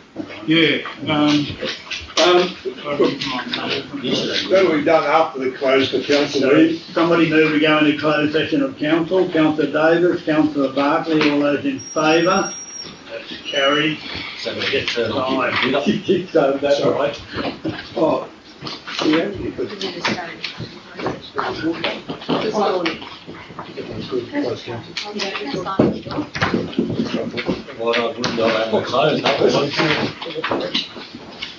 That'll be done after the close of council meeting. Somebody move to go into closed session of council. Councillor Davis, Councillor Barkley, all those in favour? That's carried. So we get turned So on. that's right. Oh, yeah. Well, I wouldn't go out and close, no.